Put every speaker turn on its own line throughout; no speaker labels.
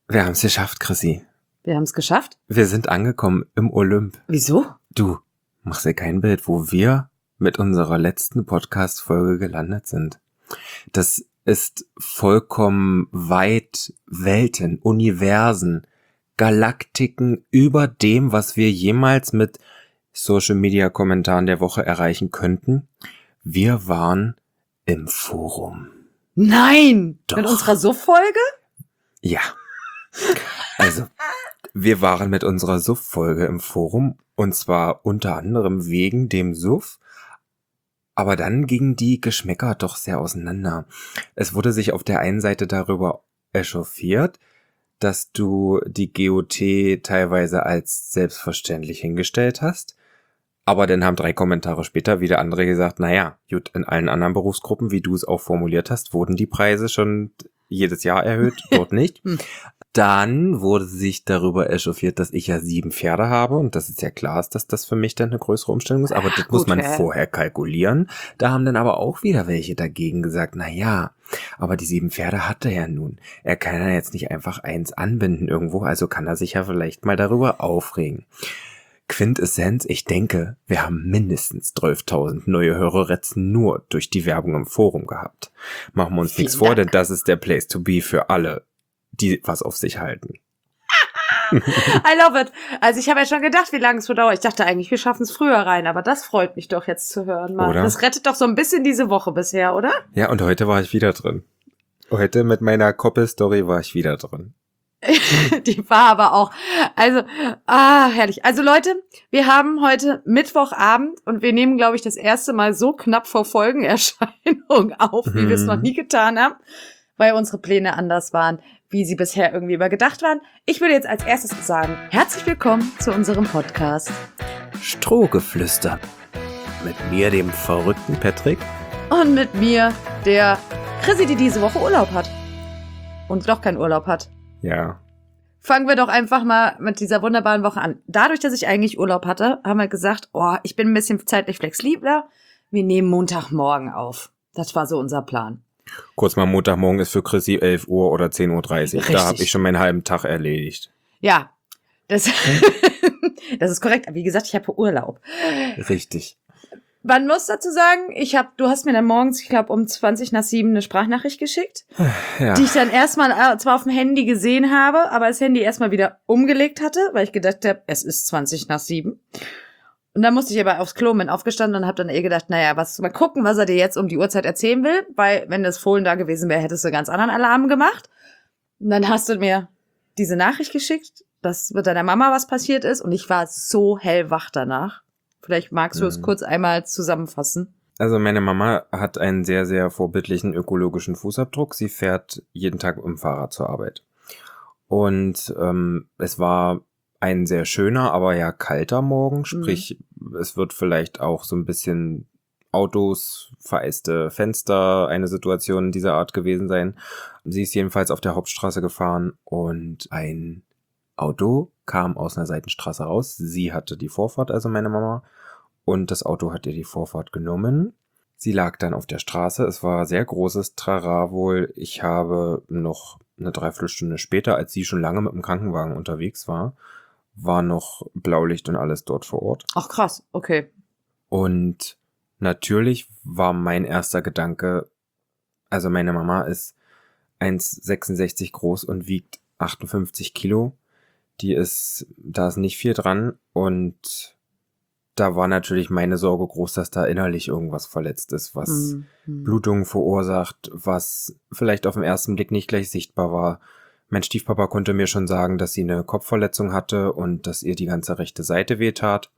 Wir haben es geschafft, Chrissy.
Wir haben es geschafft?
Wir sind angekommen im Olymp.
Wieso?
Du, machst dir kein Bild, wo wir mit unserer letzten Podcast-Folge gelandet sind. Das ist vollkommen weit Welten, Universen, Galaktiken über dem, was wir jemals mit Social-Media-Kommentaren der Woche erreichen könnten. Wir waren im Forum.
Nein!
Doch.
Mit unserer Suff-Folge?
Ja. Also, wir waren mit unserer Suff-Folge im Forum und zwar unter anderem wegen dem Suff, aber dann gingen die Geschmäcker doch sehr auseinander. Es wurde sich auf der einen Seite darüber echauffiert, dass du die GOT teilweise als selbstverständlich hingestellt hast, aber dann haben 3 Kommentare später wieder andere gesagt, naja, gut, in allen anderen Berufsgruppen, wie du es auch formuliert hast, wurden die Preise schon jedes Jahr erhöht, dort nicht. Dann wurde sich darüber echauffiert, dass ich ja 7 Pferde habe und dass es ja klar ist, dass das für mich dann eine größere Umstellung ist, aber das muss man vorher kalkulieren. Da haben dann aber auch wieder welche dagegen gesagt, na ja, aber die 7 Pferde hat er ja nun. Er kann ja jetzt nicht einfach eins anbinden irgendwo, also kann er sich ja vielleicht mal darüber aufregen. Quintessenz, ich denke, wir haben mindestens 12.000 neue Hörerettes nur durch die Werbung im Forum gehabt. Machen wir uns nichts vor, denn das ist der Place to be für alle, die was auf sich halten.
I love it. Also ich habe ja schon gedacht, wie lange es dauert. Ich dachte eigentlich, wir schaffen es früher rein, aber das freut mich doch jetzt zu hören. Mann.
Oder?
Das rettet doch so ein bisschen diese Woche bisher, oder?
Ja, und heute war ich wieder drin. Heute mit meiner Koppel-Story war ich wieder drin.
Die war aber auch, also, herrlich. Also Leute, wir haben heute Mittwochabend und wir nehmen, glaube ich, das erste Mal so knapp vor Folgenerscheinung auf, wie wir es noch nie getan haben, weil unsere Pläne anders waren, wie sie bisher irgendwie übergedacht waren. Ich würde jetzt als erstes sagen, herzlich willkommen zu unserem Podcast.
Strohgeflüster. Mit mir, dem verrückten Patrick.
Und mit mir, der Chrissy, die diese Woche Urlaub hat. Und doch keinen Urlaub hat.
Ja.
Fangen wir doch einfach mal mit dieser wunderbaren Woche an. Dadurch, dass ich eigentlich Urlaub hatte, haben wir gesagt, ich bin ein bisschen zeitlich flexibler. Wir nehmen Montagmorgen auf. Das war so unser Plan.
Kurz mal, Montagmorgen ist für Chrissy 11 Uhr oder 10.30 Uhr.
Richtig.
Da habe ich schon meinen halben Tag erledigt.
Ja, das ist korrekt. Wie gesagt, ich habe Urlaub.
Richtig.
Man muss dazu sagen, du hast mir dann morgens, ich glaube um 6:20 eine Sprachnachricht geschickt,
Ja.
die ich dann erstmal zwar auf dem Handy gesehen habe, aber das Handy erstmal wieder umgelegt hatte, weil ich gedacht habe, es ist 6:20. Und dann musste ich aber aufs Klo, bin aufgestanden und habe dann gedacht, naja, mal gucken, was er dir jetzt um die Uhrzeit erzählen will, weil wenn das Fohlen da gewesen wäre, hättest du einen ganz anderen Alarm gemacht. Und dann hast du mir diese Nachricht geschickt, dass mit deiner Mama was passiert ist und ich war so hellwach danach. Vielleicht magst du es kurz einmal zusammenfassen.
Also meine Mama hat einen sehr, sehr vorbildlichen ökologischen Fußabdruck. Sie fährt jeden Tag mit dem Fahrrad zur Arbeit. Und es war ein sehr schöner, aber ja kalter Morgen. Sprich, es wird vielleicht auch so ein bisschen Autos, vereiste Fenster, eine Situation dieser Art gewesen sein. Sie ist jedenfalls auf der Hauptstraße gefahren und ein Auto kam aus einer Seitenstraße raus. Sie hatte die Vorfahrt, also meine Mama. Und das Auto hat ihr die Vorfahrt genommen. Sie lag dann auf der Straße. Es war sehr großes Trara wohl. Ich habe noch eine Dreiviertelstunde später, als sie schon lange mit dem Krankenwagen unterwegs war noch Blaulicht und alles dort vor Ort.
Ach krass, okay.
Und natürlich war mein erster Gedanke, also meine Mama ist 1,66 groß und wiegt 58 Kilo. Da ist nicht viel dran und da war natürlich meine Sorge groß, dass da innerlich irgendwas verletzt ist, was Blutungen verursacht, was vielleicht auf den ersten Blick nicht gleich sichtbar war. Mein Stiefpapa konnte mir schon sagen, dass sie eine Kopfverletzung hatte und dass ihr die ganze rechte Seite wehtat.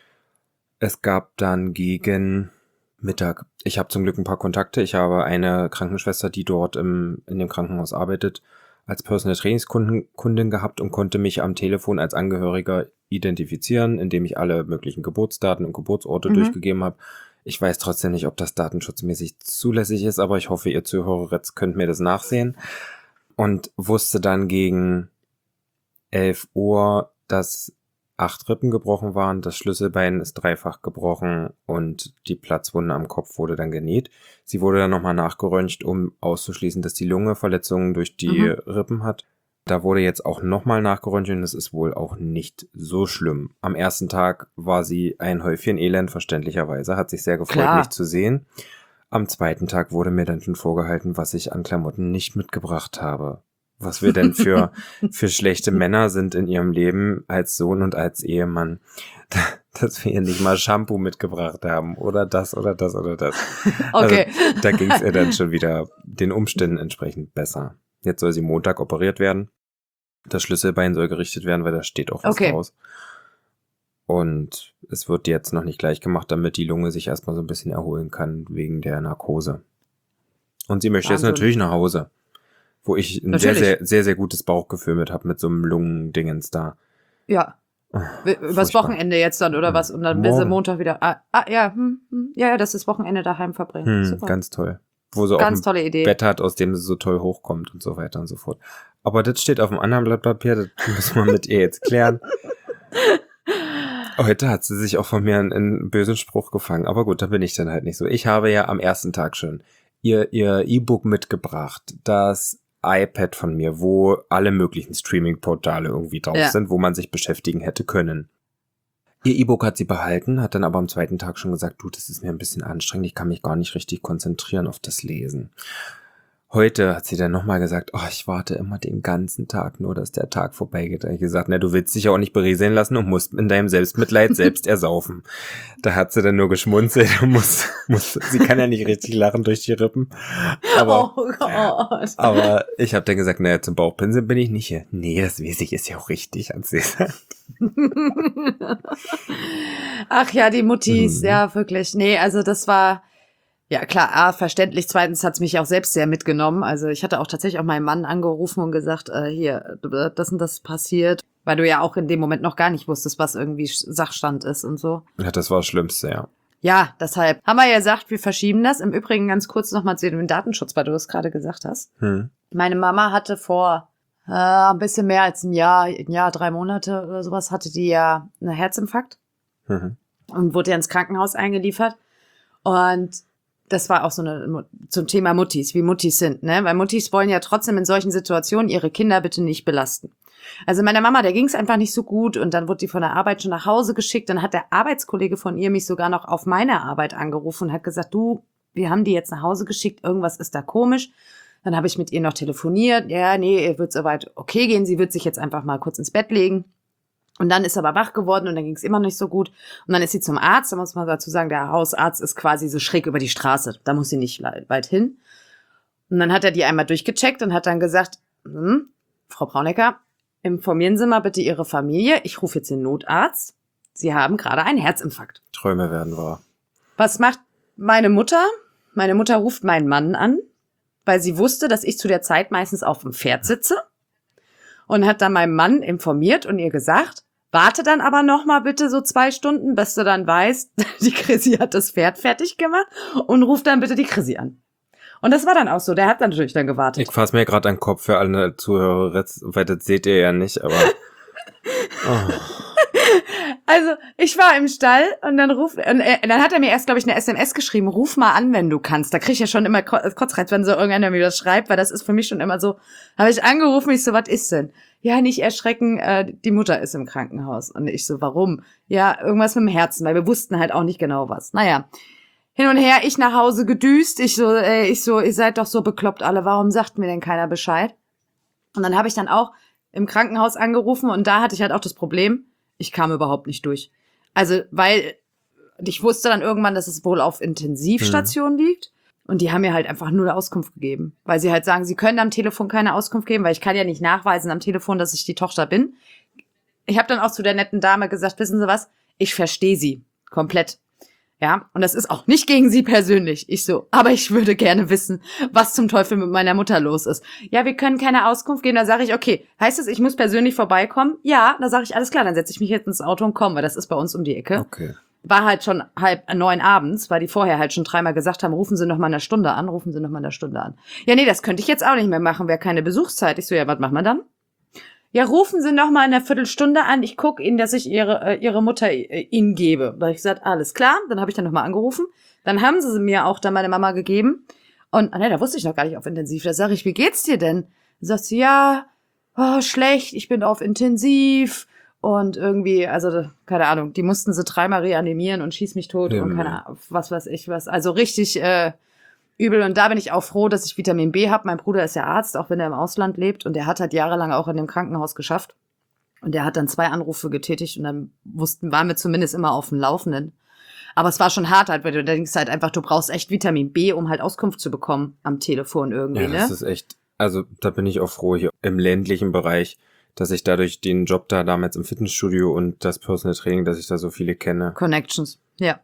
Es gab dann gegen Mittag, ich habe zum Glück ein paar Kontakte, ich habe eine Krankenschwester, die dort in dem Krankenhaus arbeitet, als Personal Trainingskundin gehabt und konnte mich am Telefon als Angehöriger identifizieren, indem ich alle möglichen Geburtsdaten und Geburtsorte durchgegeben habe. Ich weiß trotzdem nicht, ob das datenschutzmäßig zulässig ist, aber ich hoffe, ihr Zuhörer jetzt könnt mir das nachsehen. Und wusste dann gegen 11 Uhr, dass 8 Rippen gebrochen waren, das Schlüsselbein ist dreifach gebrochen und die Platzwunde am Kopf wurde dann genäht. Sie wurde dann nochmal nachgeröntgt, um auszuschließen, dass die Lunge Verletzungen durch die Rippen hat. Da wurde jetzt auch nochmal nachgeröntgt und es ist wohl auch nicht so schlimm. Am ersten Tag war sie ein Häufchen Elend, verständlicherweise, hat sich sehr gefreut,
Klar.
mich zu sehen. Am zweiten Tag wurde mir dann schon vorgehalten, was ich an Klamotten nicht mitgebracht habe. Was wir denn für schlechte Männer sind in ihrem Leben als Sohn und als Ehemann, dass wir ihr nicht mal Shampoo mitgebracht haben oder das oder das oder das.
Okay.
Also, da ging es ihr dann schon wieder den Umständen entsprechend besser. Jetzt soll sie Montag operiert werden. Das Schlüsselbein soll gerichtet werden, weil da steht auch was raus. Und es wird jetzt noch nicht gleich gemacht, damit die Lunge sich erstmal so ein bisschen erholen kann wegen der Narkose. Und sie möchte jetzt natürlich nach Hause, wo ich ein sehr, sehr, sehr, sehr gutes Bauchgefühl mit habe, mit so einem Lungendingens da.
Ja. Übers Wochenende jetzt dann, oder was? Und dann will sie Montag wieder. Ja, das ist Wochenende daheim verbringen. Super.
Ganz toll. Wo sie
ganz
auch
tolle
ein
Idee.
Bett hat, aus dem sie so toll hochkommt und so weiter und so fort. Aber das steht auf einem anderen Blatt Papier, das müssen wir mit ihr jetzt klären. Heute hat sie sich auch von mir einen bösen Spruch gefangen. Aber gut, da bin ich dann halt nicht so. Ich habe ja am ersten Tag schon ihr E-Book mitgebracht, das iPad von mir, wo alle möglichen Streaming-Portale irgendwie drauf sind, wo man sich beschäftigen hätte können. Ihr E-Book hat sie behalten, hat dann aber am zweiten Tag schon gesagt, du, das ist mir ein bisschen anstrengend, ich kann mich gar nicht richtig konzentrieren auf das Lesen. Heute hat sie dann nochmal gesagt, oh, ich warte immer den ganzen Tag nur, dass der Tag vorbeigeht. Da habe ich gesagt, na, du willst dich ja auch nicht berieseln lassen und musst in deinem Selbstmitleid selbst ersaufen. Da hat sie dann nur geschmunzelt und sie kann ja nicht richtig lachen durch die Rippen. Aber,
oh Gott.
Aber ich habe dann gesagt, naja, zum Bauchpinseln bin ich nicht hier. Nee, das weiß ich, ist ja auch richtig, hat sie gesagt.
Ach ja, die Muttis, ja, wirklich. Nee, also das war... Ja, klar, verständlich. Zweitens hat's mich auch selbst sehr mitgenommen. Also ich hatte auch tatsächlich auch meinen Mann angerufen und gesagt, hier, das und das passiert. Weil du ja auch in dem Moment noch gar nicht wusstest, was irgendwie Sachstand ist und so.
Ja, das war das Schlimmste, ja.
Ja, deshalb haben wir ja gesagt, wir verschieben das. Im Übrigen ganz kurz nochmal zu dem Datenschutz, weil du das gerade gesagt hast. Meine Mama hatte vor ein bisschen mehr als ein Jahr, 3 Monate oder sowas, hatte die ja einen Herzinfarkt und wurde ja ins Krankenhaus eingeliefert. Und das war auch zum Thema Muttis, wie Muttis sind, ne? Weil Muttis wollen ja trotzdem in solchen Situationen ihre Kinder bitte nicht belasten. Also meiner Mama, der ging es einfach nicht so gut und dann wurde die von der Arbeit schon nach Hause geschickt. Dann hat der Arbeitskollege von ihr mich sogar noch auf meine Arbeit angerufen und hat gesagt, du, wir haben die jetzt nach Hause geschickt, irgendwas ist da komisch. Dann habe ich mit ihr noch telefoniert. Ja, nee, ihr wird soweit okay gehen, sie wird sich jetzt einfach mal kurz ins Bett legen. Und dann ist sie aber wach geworden und dann ging es immer noch nicht so gut. Und dann ist sie zum Arzt, da muss man dazu sagen, der Hausarzt ist quasi so schräg über die Straße. Da muss sie nicht weit hin. Und dann hat er die einmal durchgecheckt und hat dann gesagt, Frau Braunecker, informieren Sie mal bitte Ihre Familie. Ich rufe jetzt den Notarzt. Sie haben gerade einen Herzinfarkt.
Träume werden wahr.
Was macht meine Mutter? Meine Mutter ruft meinen Mann an, weil sie wusste, dass ich zu der Zeit meistens auf dem Pferd sitze. Und hat dann meinem Mann informiert und ihr gesagt, warte dann aber noch mal bitte so 2 Stunden, bis du dann weißt, die Chrissy hat das Pferd fertig gemacht und ruf dann bitte die Chrissy an. Und das war dann auch so, der hat natürlich dann gewartet.
Ich fasse mir gerade an den Kopf für alle Zuhörer, weil das seht ihr ja nicht, aber... Oh.
Also, ich war im Stall und dann dann hat er mir erst, glaube ich, eine SMS geschrieben, ruf mal an, wenn du kannst. Da krieg ich ja schon immer Kotzreiz, wenn so irgendeiner mir das schreibt, weil das ist für mich schon immer so, habe ich angerufen, ich so, was ist denn? Ja, nicht erschrecken, die Mutter ist im Krankenhaus. Und ich so, warum? Ja, irgendwas mit dem Herzen, weil wir wussten halt auch nicht genau was. Naja, hin und her, ich nach Hause gedüst, ich so, ihr seid doch so bekloppt alle, warum sagt mir denn keiner Bescheid? Und dann habe ich dann auch im Krankenhaus angerufen und da hatte ich halt auch das Problem, ich kam überhaupt nicht durch. Also, weil ich wusste dann irgendwann, dass es wohl auf Intensivstation liegt. Und die haben mir halt einfach null Auskunft gegeben. Weil sie halt sagen, sie können am Telefon keine Auskunft geben, weil ich kann ja nicht nachweisen am Telefon, dass ich die Tochter bin. Ich habe dann auch zu der netten Dame gesagt, wissen Sie was? Ich verstehe Sie komplett. Ja, und das ist auch nicht gegen Sie persönlich. Ich so, aber ich würde gerne wissen, was zum Teufel mit meiner Mutter los ist. Ja, wir können keine Auskunft geben. Da sage ich, okay, heißt es, ich muss persönlich vorbeikommen? Ja, da sage ich, alles klar, dann setze ich mich jetzt ins Auto und komme, weil das ist bei uns um die Ecke.
Okay.
War halt schon 8:30 abends, weil die vorher halt schon 3-mal gesagt haben, rufen Sie noch mal eine Stunde an, rufen Sie noch mal eine Stunde an. Ja, nee, das könnte ich jetzt auch nicht mehr machen, wäre keine Besuchszeit. Ich so, ja, was machen wir dann? Ja, rufen Sie noch mal in einer Viertelstunde an, ich gucke Ihnen, dass ich Ihre Mutter Ihnen gebe. Da habe ich gesagt, alles klar, dann habe ich dann noch mal angerufen. Dann haben sie mir auch dann meine Mama gegeben. Und da wusste ich noch gar nicht auf Intensiv. Da sage ich, wie geht's dir denn? Da sagt sie, ja, oh, schlecht, ich bin auf Intensiv und irgendwie, also keine Ahnung, die mussten sie 3-mal reanimieren und schieß mich tot und keine Ahnung, was weiß ich was. Also richtig übel und da bin ich auch froh, dass ich Vitamin B habe. Mein Bruder ist ja Arzt, auch wenn er im Ausland lebt und der hat halt jahrelang auch in dem Krankenhaus geschafft und der hat dann 2 Anrufe getätigt und dann waren wir zumindest immer auf dem Laufenden. Aber es war schon hart halt, weil du denkst halt einfach, du brauchst echt Vitamin B, um halt Auskunft zu bekommen am Telefon irgendwie,
Ja, das ist echt, also da bin ich auch froh hier im ländlichen Bereich, dass ich dadurch den Job da damals im Fitnessstudio und das Personal Training, dass ich da so viele kenne.
Connections, ja.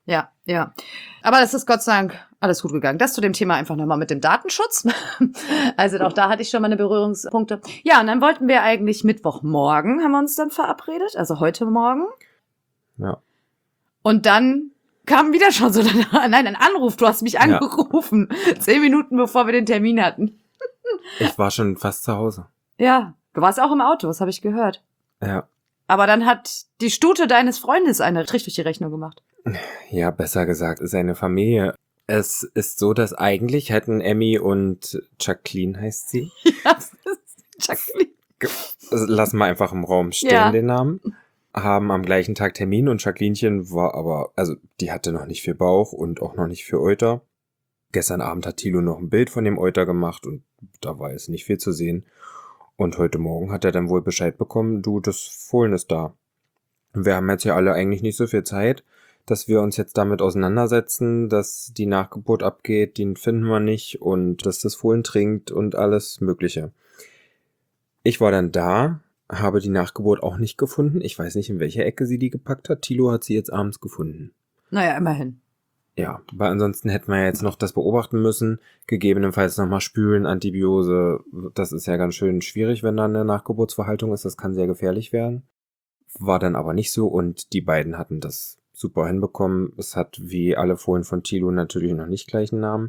Aber das ist Gott sei Dank alles gut gegangen. Das zu dem Thema einfach nochmal mit dem Datenschutz. Also auch da hatte ich schon meine Berührungspunkte. Ja, und dann wollten wir eigentlich Mittwochmorgen, haben wir uns dann verabredet, also heute Morgen.
Ja.
Und dann kam wieder schon so ein Anruf. Du hast mich angerufen. 10 Minuten bevor wir den Termin hatten.
Ich war schon fast zu Hause.
Ja, du warst auch im Auto, das habe ich gehört.
Ja.
Aber dann hat die Stute deines Freundes einen Strich durch die Rechnung gemacht.
Ja, besser gesagt, ist eine Familie. Es ist so, dass eigentlich hätten Emmy und Jacqueline heißt sie.
Ja, das ist Jacqueline.
Lass mal einfach im Raum stehen, den Namen. Haben am gleichen Tag Termin und Jacquelinchen war aber, also die hatte noch nicht viel Bauch und auch noch nicht viel Euter. Gestern Abend hat Thilo noch ein Bild von dem Euter gemacht und da war jetzt nicht viel zu sehen. Und heute Morgen hat er dann wohl Bescheid bekommen, du, das Fohlen ist da. Wir haben jetzt ja alle eigentlich nicht so viel Zeit, dass wir uns jetzt damit auseinandersetzen, dass die Nachgeburt abgeht, den finden wir nicht und dass das Fohlen trinkt und alles Mögliche. Ich war dann da, habe die Nachgeburt auch nicht gefunden. Ich weiß nicht, in welcher Ecke sie die gepackt hat. Thilo hat sie jetzt abends gefunden.
Naja, immerhin.
Ja, weil ansonsten hätten wir jetzt noch das beobachten müssen. Gegebenenfalls nochmal spülen, Antibiose. Das ist ja ganz schön schwierig, wenn da eine Nachgeburtsverhaltung ist. Das kann sehr gefährlich werden. War dann aber nicht so und die beiden hatten das super hinbekommen. Es hat wie alle Fohlen von Thilo natürlich noch nicht gleichen Namen.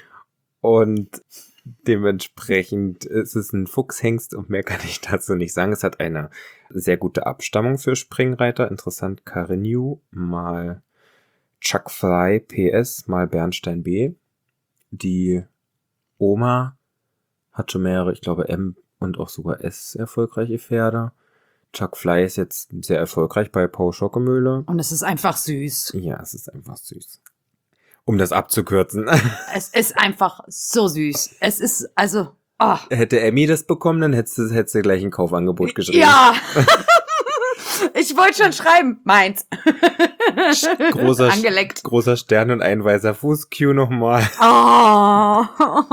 Und dementsprechend ist es ein Fuchshengst und mehr kann ich dazu nicht sagen. Es hat eine sehr gute Abstammung für Springreiter. Interessant, Carrenew mal Chuck Fly PS mal Bernstein B. Die Oma hat schon mehrere, ich glaube M und auch sogar S erfolgreiche Pferde. Chuck Fly ist jetzt sehr erfolgreich bei Paul Schockemöhle.
Und es ist einfach süß.
Ja, es ist einfach süß. Um das abzukürzen.
Es ist einfach so süß. Es ist, also, oh.
Hätte Emmy das bekommen, dann hättest du gleich ein Kaufangebot geschrieben.
Ja! Ich wollte schon schreiben. Meins. Angeleckt.
Großer Stern und ein weißer Fuß. Q nochmal.
Oh,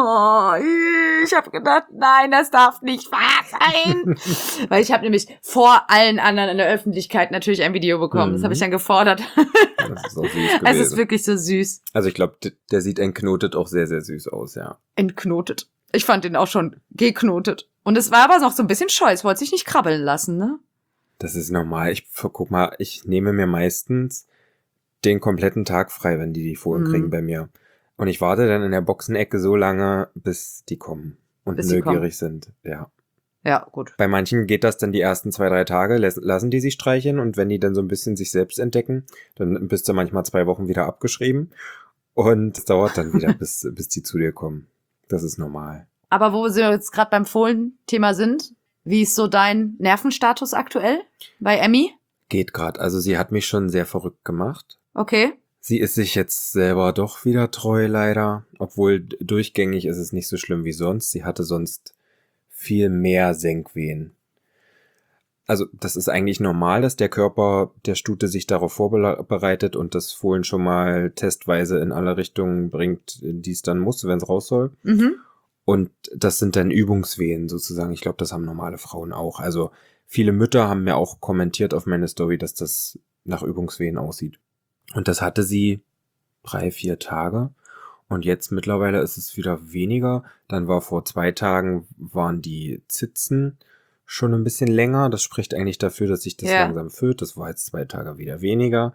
ich habe gedacht, nein, das darf nicht wahr sein. Weil ich habe nämlich vor allen anderen in der Öffentlichkeit natürlich ein Video bekommen. Das habe ich dann gefordert.
Das ist auch süß gewesen.
Es ist wirklich so süß.
Also ich glaube, der sieht entknotet auch sehr, sehr süß aus, ja.
Entknotet. Ich fand den auch schon geknotet. Und es war aber noch so ein bisschen scheu. Es wollte sich nicht krabbeln lassen, ne?
Das ist normal. Guck mal, ich nehme mir meistens den kompletten Tag frei, wenn die Fohlen kriegen bei mir. Und ich warte dann in der Boxenecke so lange, bis die kommen und neugierig sind. Ja.
Ja, gut.
Bei manchen geht das dann die ersten 2-3 Tage, lassen die sich streicheln und wenn die dann so ein bisschen sich selbst entdecken, dann bist du manchmal 2 Wochen wieder abgeschrieben und es dauert dann wieder, bis die zu dir kommen. Das ist normal.
Aber wo wir jetzt gerade beim Fohlen-Thema sind, wie ist so dein Nervenstatus aktuell bei Emmy?
Geht gerade. Also sie hat mich schon sehr verrückt gemacht.
Okay.
Sie ist sich jetzt selber doch wieder treu, leider. Obwohl durchgängig ist es nicht so schlimm wie sonst. Sie hatte sonst viel mehr Senkwehen. Also das ist eigentlich normal, dass der Körper der Stute sich darauf vorbereitet und das Fohlen schon mal testweise in alle Richtungen bringt, die es dann muss, wenn es raus soll.
Mhm.
Und das sind dann Übungswehen sozusagen. Ich glaube, das haben normale Frauen auch. Also viele Mütter haben mir auch kommentiert auf meine Story, dass das nach Übungswehen aussieht. Und das hatte sie 3-4 Tage. Und jetzt mittlerweile ist es wieder weniger. Dann war vor 2 Tagen, waren die Zitzen schon ein bisschen länger. Das spricht eigentlich dafür, dass sich das langsam füllt. Das war jetzt 2 Tage wieder weniger.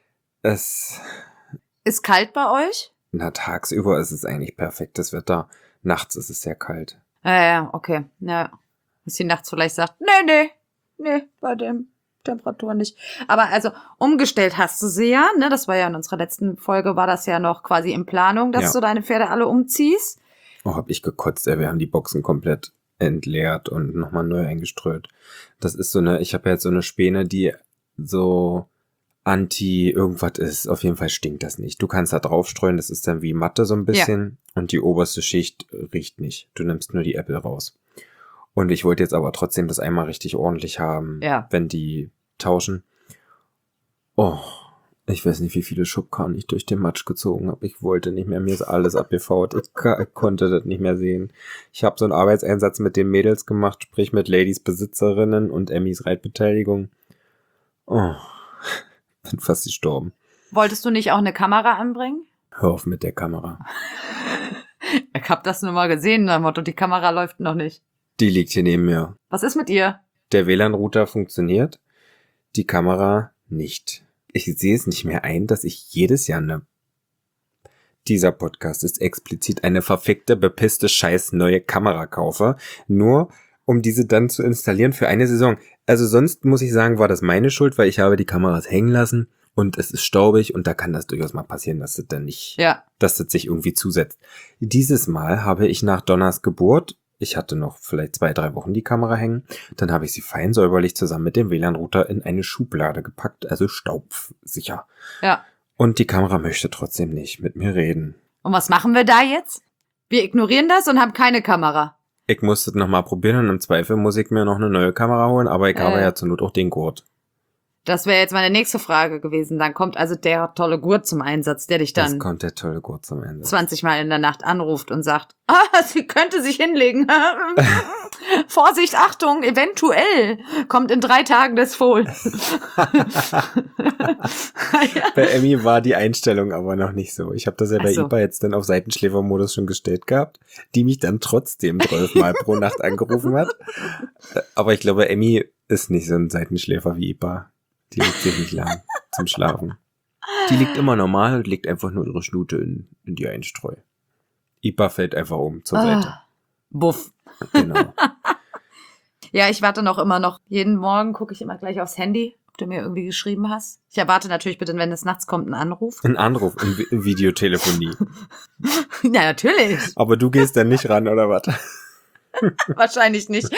Es
ist kalt bei euch?
Na, tagsüber ist es eigentlich perfektes Wetter. Nachts ist es sehr kalt.
Ja, okay. Ja. Dass sie nachts vielleicht sagt, nee, bei den Temperaturen nicht. Aber also, umgestellt hast du sie ja, ne? Das war ja in unserer letzten Folge, war das ja noch quasi in Planung, dass du deine Pferde alle umziehst.
Oh, hab ich gekotzt, ey. Wir haben die Boxen komplett entleert und nochmal neu eingeströmt. Das ist ich habe ja jetzt so eine Späne, die so anti-irgendwas ist. Auf jeden Fall stinkt das nicht. Du kannst da draufstreuen, das ist dann wie Matte so ein bisschen und die oberste Schicht riecht nicht. Du nimmst nur die Äpfel raus. Und ich wollte jetzt aber trotzdem das einmal richtig ordentlich haben, wenn die tauschen. Oh, ich weiß nicht, wie viele Schubkarren ich durch den Matsch gezogen habe. Ich wollte nicht mehr, mir ist alles abgefault. Ich konnte das nicht mehr sehen. Ich habe so einen Arbeitseinsatz mit den Mädels gemacht, sprich mit Ladies Besitzerinnen und Emmys Reitbeteiligung. Oh, bin fast gestorben.
Wolltest du nicht auch eine Kamera anbringen?
Hör auf mit der Kamera.
Ich hab das nur mal gesehen, nach dem Motto, die Kamera läuft noch nicht.
Die liegt hier neben mir.
Was ist mit ihr?
Der WLAN-Router funktioniert, die Kamera nicht. Ich sehe es nicht mehr ein, dass ich jedes Jahr dieser Podcast ist explizit eine verfickte, bepisste, scheiß neue Kamera kaufe, nur um diese dann zu installieren für eine Saison. Also sonst muss ich sagen, war das meine Schuld, weil ich habe die Kameras hängen lassen und es ist staubig und da kann das durchaus mal passieren, dass das dann nicht, dass das sich irgendwie zusetzt. Dieses Mal habe ich nach Donnas Geburt, ich hatte noch vielleicht 2-3 Wochen die Kamera hängen, dann habe ich sie fein säuberlich zusammen mit dem WLAN-Router in eine Schublade gepackt, also staubsicher.
Ja.
Und die Kamera möchte trotzdem nicht mit mir reden.
Und was machen wir da jetzt? Wir ignorieren das und haben keine Kamera.
Ich muss das nochmal probieren und im Zweifel muss ich mir noch eine neue Kamera holen, aber ich habe ja zur Not auch den Gurt.
Das wäre jetzt meine nächste Frage gewesen. Dann kommt also der tolle Gurt zum Einsatz, der dich dann
Jetzt kommt der tolle Gurt zum Einsatz.
20 Mal in der Nacht anruft und sagt, sie könnte sich hinlegen. Vorsicht, Achtung, eventuell kommt in 3 Tagen das Fohl.
Bei Emmy war die Einstellung aber noch nicht so. Ich habe das ja bei IPA jetzt dann auf Seitenschläfermodus schon gestellt gehabt, die mich dann trotzdem 12 Mal pro Nacht angerufen hat. Aber ich glaube, Emmy ist nicht so ein Seitenschläfer wie IPA. Die liegt sich nicht lang zum Schlafen. Die liegt immer normal und legt einfach nur ihre Schnute in die Einstreu. IPA fällt einfach um zur Seite.
Buff.
Genau.
Ja, ich warte immer noch. Jeden Morgen gucke ich immer gleich aufs Handy, ob du mir irgendwie geschrieben hast. Ich erwarte natürlich bitte, wenn es nachts kommt, einen Anruf.
Ein Anruf in Videotelefonie.
Ja, natürlich.
Aber du gehst dann nicht ran, oder was?
Wahrscheinlich nicht.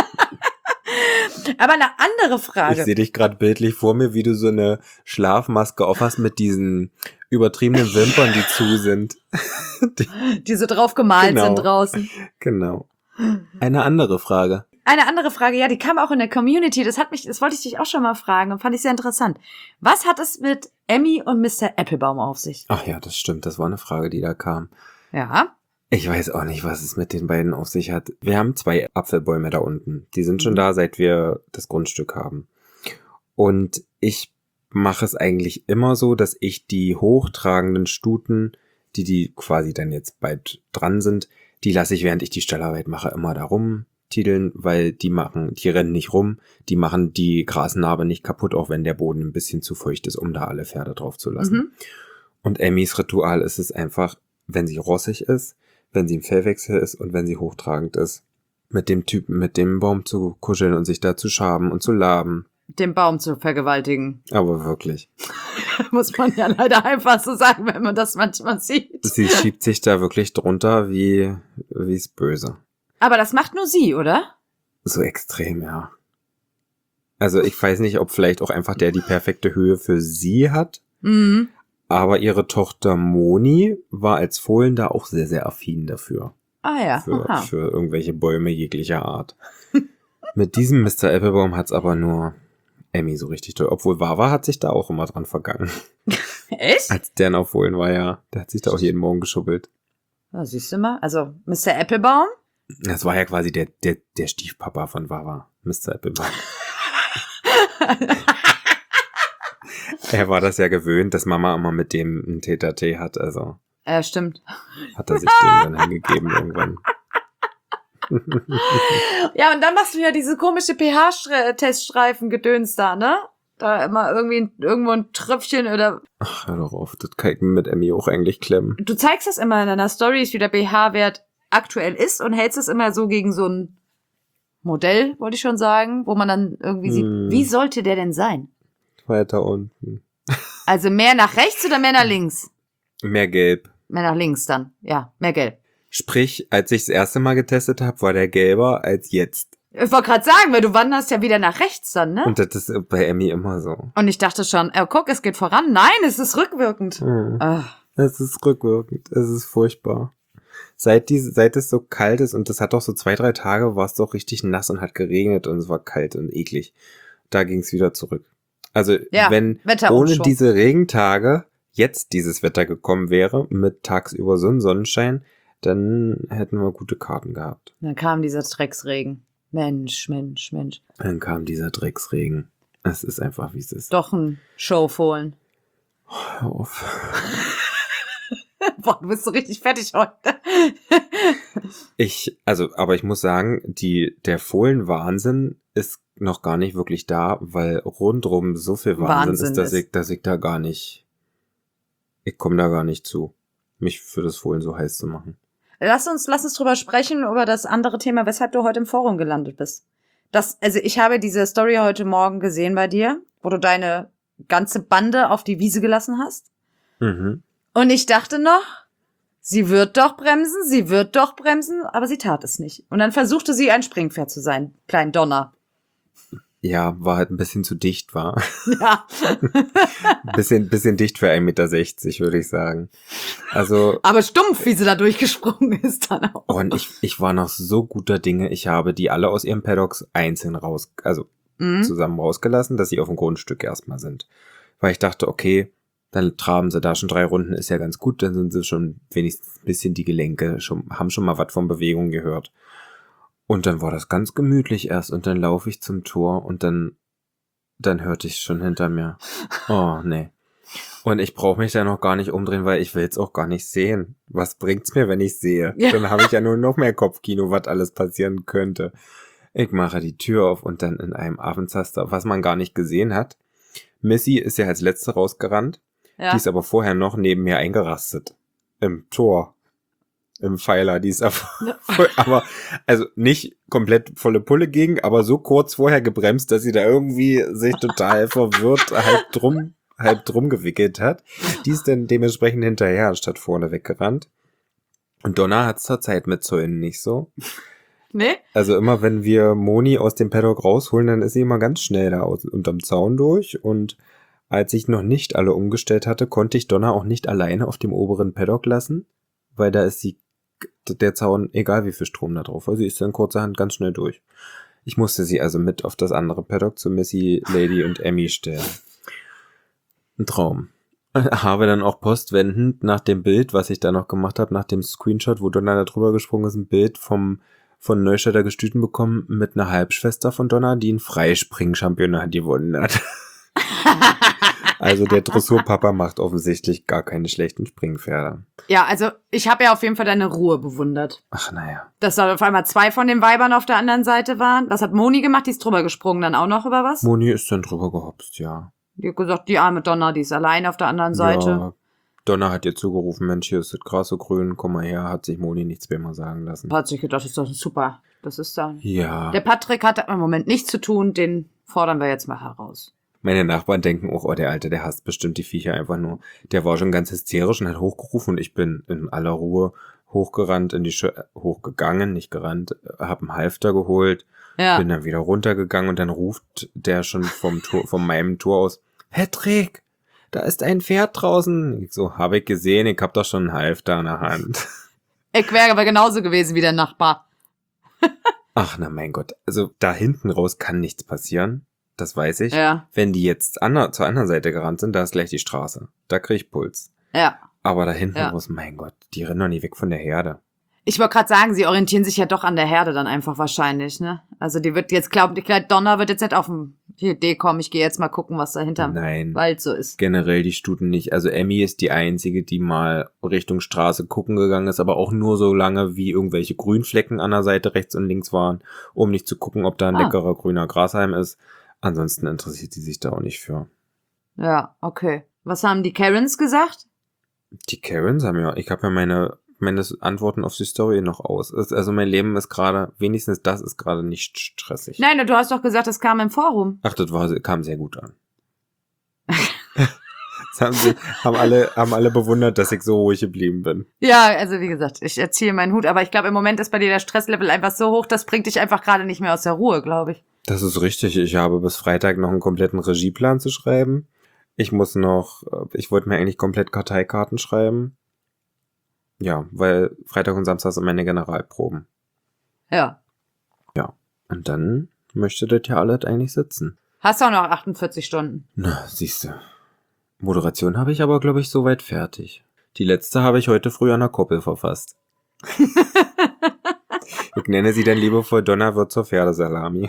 Aber eine andere Frage.
Ich sehe dich gerade bildlich vor mir, wie du so eine Schlafmaske aufhast mit diesen übertriebenen Wimpern, die zu sind.
Die so drauf gemalt sind draußen.
Genau. Eine andere Frage.
Eine andere Frage, ja, die kam auch in der Community. Das wollte ich dich auch schon mal fragen und fand ich sehr interessant. Was hat es mit Emmy und Mr. Applebaum auf sich?
Ach ja, das stimmt. Das war eine Frage, die da kam.
Ja.
Ich weiß auch nicht, was es mit den beiden auf sich hat. Wir haben 2 Apfelbäume da unten. Die sind schon da, seit wir das Grundstück haben. Und ich mache es eigentlich immer so, dass ich die hochtragenden Stuten, die quasi dann jetzt bald dran sind, die lasse ich, während ich die Stallarbeit mache, immer da rumtiedeln, weil die rennen nicht rum, die machen die Grasnarbe nicht kaputt, auch wenn der Boden ein bisschen zu feucht ist, um da alle Pferde drauf zu lassen. Und Emmys Ritual ist es einfach, wenn sie rossig ist, wenn sie im Fellwechsel ist und wenn sie hochtragend ist, mit dem Typen, mit dem Baum zu kuscheln und sich da zu schaben und zu laben.
Den Baum zu vergewaltigen.
Aber wirklich.
Muss man ja leider einfach so sagen, wenn man das manchmal sieht.
Sie schiebt sich da wirklich drunter wie's böse.
Aber das macht nur sie, oder?
So extrem, ja. Also ich weiß nicht, ob vielleicht auch einfach der die perfekte Höhe für sie hat.
Mhm.
Aber ihre Tochter Moni war als Fohlen da auch sehr, sehr affin dafür.
Ah ja.
Für irgendwelche Bäume jeglicher Art. Mit diesem Mr. Applebaum hat's aber nur Emmy so richtig toll. Obwohl Wawa hat sich da auch immer dran vergangen.
Echt?
Als der noch Fohlen war, ja. Der hat sich da auch jeden Morgen geschubbelt.
Ja, siehst du mal. Also Mr. Applebaum?
Das war ja quasi der Stiefpapa von Wawa. Mr. Applebaum. Er war das ja gewöhnt, dass Mama immer mit dem ein Tete-a-Tete hat, also.
Ja, stimmt.
Hat er sich dem dann hingegeben irgendwann.
Ja, und dann machst du ja diese komische pH-Teststreifen-Gedöns da, ne? Da immer irgendwo ein Tröpfchen oder...
Ach, hör doch auf, das kann ich mit Emmy auch eigentlich klemmen.
Du zeigst das immer in deiner Stories, wie der pH-Wert aktuell ist und hältst es immer so gegen so ein Modell, wollte ich schon sagen, wo man dann irgendwie sieht, wie sollte der denn sein?
Weiter unten. Also
mehr nach rechts oder mehr nach links?
Mehr gelb.
Mehr nach links dann, ja, mehr gelb.
Sprich, als ich das erste Mal getestet habe, war der gelber als jetzt.
Ich wollte gerade sagen, weil du wanderst ja wieder nach rechts dann, ne?
Und das ist bei Emmy immer so.
Und ich dachte schon, guck, es geht voran. Nein, es ist rückwirkend.
Es ist rückwirkend. Es ist furchtbar. Seit es so kalt ist, und das hat doch so 2-3 Tage, war es doch richtig nass und hat geregnet und es war kalt und eklig. Da ging es wieder zurück. Also
Ja,
wenn ohne diese Regentage jetzt dieses Wetter gekommen wäre, mit tagsüber so einem Sonnenschein, dann hätten wir gute Karten gehabt.
Dann kam dieser Drecksregen. Mensch.
Dann kam dieser Drecksregen. Es ist einfach, wie es ist.
Doch ein Showfohlen.
Hör auf.
Boah, du bist so richtig fertig heute.
Aber ich muss sagen, der Fohlenwahnsinn ist noch gar nicht wirklich da, weil rundrum so viel Wahnsinn ist, dass ich da gar nicht, ich komme da gar nicht zu, mich für das Fohlen so heiß zu machen.
Lass uns drüber sprechen, über das andere Thema, weshalb du heute im Forum gelandet bist. Also ich habe diese Story heute Morgen gesehen bei dir, wo du deine ganze Bande auf die Wiese gelassen hast.
Mhm.
Und ich dachte noch, sie wird doch bremsen, aber sie tat es nicht. Und dann versuchte sie ein Springpferd zu sein, klein Donner.
Ja, war halt ein bisschen zu dicht, war.
Ja.
bisschen dicht für 1,60 Meter, würde ich sagen. Also.
Aber stumpf, wie sie da durchgesprungen ist dann auch.
Und ich war noch so guter Dinge, ich habe die alle aus ihren Paddocks einzeln zusammen rausgelassen, dass sie auf dem Grundstück erstmal sind. Weil ich dachte, okay, dann traben sie da schon 3 Runden, ist ja ganz gut, dann sind sie schon wenigstens ein bisschen die Gelenke, haben schon mal was von Bewegung gehört. Und dann war das ganz gemütlich erst und dann laufe ich zum Tor und dann hörte ich schon hinter mir. Oh, nee. Und ich brauche mich da noch gar nicht umdrehen, weil ich will es auch gar nicht sehen. Was bringt's mir, wenn ich sehe? Ja. Dann habe ich ja nur noch mehr Kopfkino, was alles passieren könnte. Ich mache die Tür auf und dann in einem Affenzaster, was man gar nicht gesehen hat. Missy ist ja als Letzte rausgerannt. Ja. Die ist aber vorher noch neben mir eingerastet. Im Tor. Im Pfeiler, die ist aber also nicht komplett volle Pulle gegen, aber so kurz vorher gebremst, dass sie da irgendwie sich total verwirrt halb drum gewickelt hat. Die ist dann dementsprechend hinterher, statt vorne weggerannt. Und Donna hat's zur Zeit mit Zäunen nicht so.
Nee?
Also immer, wenn wir Moni aus dem Paddock rausholen, dann ist sie immer ganz schnell da unterm Zaun durch. Und als ich noch nicht alle umgestellt hatte, konnte ich Donna auch nicht alleine auf dem oberen Paddock lassen, weil da ist der Zaun, egal wie viel Strom da drauf war, sie ist dann kurzerhand ganz schnell durch. Ich musste sie also mit auf das andere Paddock zu Missy, Lady und Emmy stellen. Ein Traum. Habe dann auch postwendend nach dem Bild, was ich da noch gemacht habe, nach dem Screenshot, wo Donna da drüber gesprungen ist, ein Bild von Neustädter Gestüten bekommen mit einer Halbschwester von Donna, die einen Freispring-Championat gewonnen hat. Also der Dressurpapa macht offensichtlich gar keine schlechten Springpferde.
Ja, also ich habe ja auf jeden Fall deine Ruhe bewundert.
Ach, naja.
Dass da auf einmal 2 von den Weibern auf der anderen Seite waren. Was hat Moni gemacht? Die ist drüber gesprungen dann auch noch über was?
Moni ist dann drüber gehopst, ja.
Die hat gesagt, die arme Donna, die ist allein auf der anderen Seite.
Ja, Donna hat ihr zugerufen, Mensch, hier ist das Gras so grün, komm mal her, hat sich Moni nichts mehr mal sagen lassen.
Hat sich gedacht, das ist doch super. Das ist dann.
Ja.
Der Patrick hat im Moment nichts zu tun, den fordern wir jetzt mal heraus.
Meine Nachbarn denken auch, oh, der Alte, der hasst bestimmt die Viecher einfach nur. Der war schon ganz hysterisch und hat hochgerufen und ich bin in aller Ruhe hochgerannt, hochgegangen, nicht gerannt, hab einen Halfter geholt, bin dann wieder runtergegangen und dann ruft der schon von meinem Tor aus, Patrick, da ist ein Pferd draußen. Ich so, habe ich gesehen, ich hab doch schon einen Halfter in der Hand.
Ich wäre aber genauso gewesen wie der Nachbar.
Ach, na mein Gott, also da hinten raus kann nichts passieren. Das weiß ich.
Ja.
Wenn die jetzt zur anderen Seite gerannt sind, da ist gleich die Straße. Da krieg ich Puls.
Ja.
Aber da hinten raus, mein Gott, die rennen doch nie weg von der Herde.
Ich wollte gerade sagen, sie orientieren sich ja doch an der Herde dann einfach wahrscheinlich, ne? Also die wird jetzt, Donna wird jetzt nicht auf die Idee kommen, ich gehe jetzt mal gucken, was da hinterm Wald so ist.
Generell die Stuten nicht. Also Emmy ist die Einzige, die mal Richtung Straße gucken gegangen ist, aber auch nur so lange, wie irgendwelche Grünflecken an der Seite rechts und links waren, um nicht zu gucken, ob da ein leckerer grüner Grashalm ist. Ansonsten interessiert sie sich da auch nicht für.
Ja, okay. Was haben die Karens gesagt?
Die Karens ich habe ja meine Antworten auf die Story noch aus. Also mein Leben ist gerade, wenigstens das ist gerade nicht stressig.
Nein, du hast doch gesagt, es kam im Forum.
Ach, kam sehr gut an. Haben alle bewundert, dass ich so ruhig geblieben bin.
Ja, also wie gesagt, ich erziehe meinen Hut, aber ich glaube, im Moment ist bei dir der Stresslevel einfach so hoch, das bringt dich einfach gerade nicht mehr aus der Ruhe, glaube ich.
Das ist richtig. Ich habe bis Freitag noch einen kompletten Regieplan zu schreiben. Ich wollte mir eigentlich komplett Karteikarten schreiben. Ja, weil Freitag und Samstag sind meine Generalproben.
Ja.
Ja, und dann möchte das ja alles eigentlich sitzen.
Hast du auch noch 48 Stunden?
Na, siehste. Moderation habe ich aber, glaube ich, soweit fertig. Die letzte habe ich heute früh an der Koppel verfasst. Ich nenne sie dann liebevoll Donner wird zur Pferdesalami.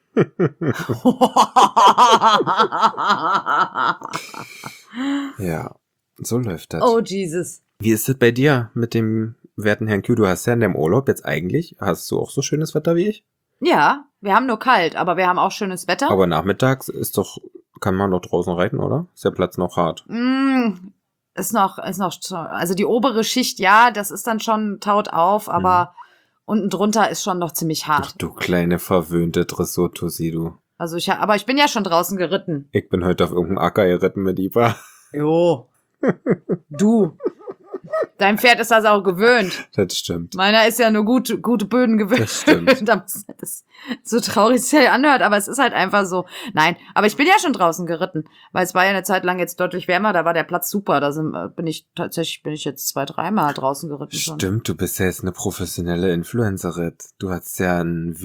Ja, so läuft das.
Oh, Jesus.
Wie ist es bei dir mit dem werten Herrn Q? Du hast ja in deinem Urlaub jetzt eigentlich, hast du auch so schönes Wetter wie ich?
Ja, wir haben nur kalt, aber wir haben auch schönes Wetter.
Aber nachmittags kann man doch draußen reiten, oder? Ist der Platz noch hart?
Ist noch, also die obere Schicht, ja, das ist dann schon taut auf, aber unten drunter ist schon noch ziemlich hart.
Ach, du kleine verwöhnte Dressur-Tussi, du.
Also aber ich bin ja schon draußen geritten.
Ich bin heute auf irgendeinem Acker geritten mit Ipa.
Jo. Du. Dein Pferd ist das auch gewöhnt.
Das stimmt.
Meiner ist ja nur gute Böden gewöhnt.
Das stimmt.
Das so traurig es sich anhört, aber es ist halt einfach so. Nein, aber ich bin ja schon draußen geritten, weil es war ja eine Zeit lang jetzt deutlich wärmer, da war der Platz super. bin ich jetzt 2-3 Mal draußen geritten schon.
Stimmt, du bist ja jetzt eine professionelle Influencerin. Du hattest ja ein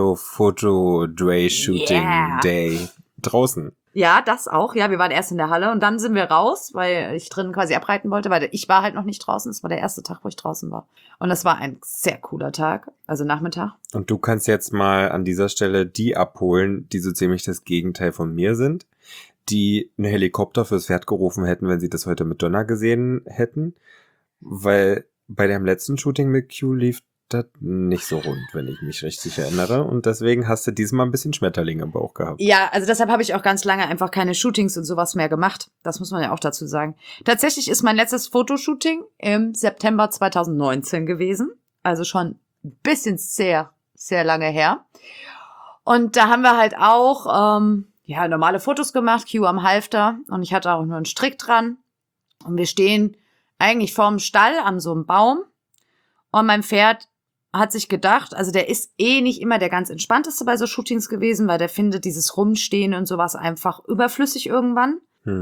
Video-Foto-Dray-Shooting-Day draußen.
Ja, das auch. Ja, wir waren erst in der Halle und dann sind wir raus, weil ich drinnen quasi abreiten wollte, weil ich war halt noch nicht draußen. Das war der erste Tag, wo ich draußen war. Und das war ein sehr cooler Tag, also Nachmittag.
Und du kannst jetzt mal an dieser Stelle die abholen, die so ziemlich das Gegenteil von mir sind, die einen Helikopter fürs Pferd gerufen hätten, wenn sie das heute mit Donna gesehen hätten, weil bei dem letzten Shooting mit Q lief das nicht so rund, wenn ich mich richtig erinnere. Und deswegen hast du diesmal ein bisschen Schmetterling im Bauch gehabt.
Ja, also deshalb habe ich auch ganz lange einfach keine Shootings und sowas mehr gemacht. Das muss man ja auch dazu sagen. Tatsächlich ist mein letztes Fotoshooting im September 2019 gewesen. Also schon ein bisschen sehr, sehr lange her. Und da haben wir halt auch normale Fotos gemacht, Q am Halfter. Und ich hatte auch nur einen Strick dran. Und wir stehen eigentlich vorm Stall an so einem Baum. Und mein Pferd hat sich gedacht, also der ist nicht immer der ganz entspannteste bei so Shootings gewesen, weil der findet dieses Rumstehen und sowas einfach überflüssig irgendwann.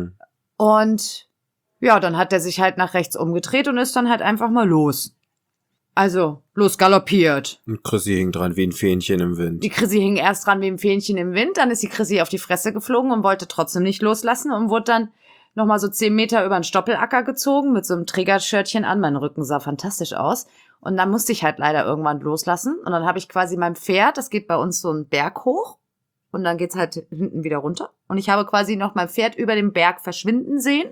Und ja, dann hat er sich halt nach rechts umgedreht und ist dann halt einfach mal los. Also, los galoppiert.
Und Chrissy hing dran wie ein Fähnchen im Wind.
Die Chrissy hing erst dran wie ein Fähnchen im Wind, dann ist die Chrissy auf die Fresse geflogen und wollte trotzdem nicht loslassen und wurde dann nochmal so 10 Meter über einen Stoppelacker gezogen mit so einem Trägershirtchen an. Mein Rücken sah fantastisch aus. Und dann musste ich halt leider irgendwann loslassen. Und dann habe ich quasi mein Pferd, das geht bei uns so einen Berg hoch. Und dann geht's halt hinten wieder runter. Und ich habe quasi noch mein Pferd über dem Berg verschwinden sehen.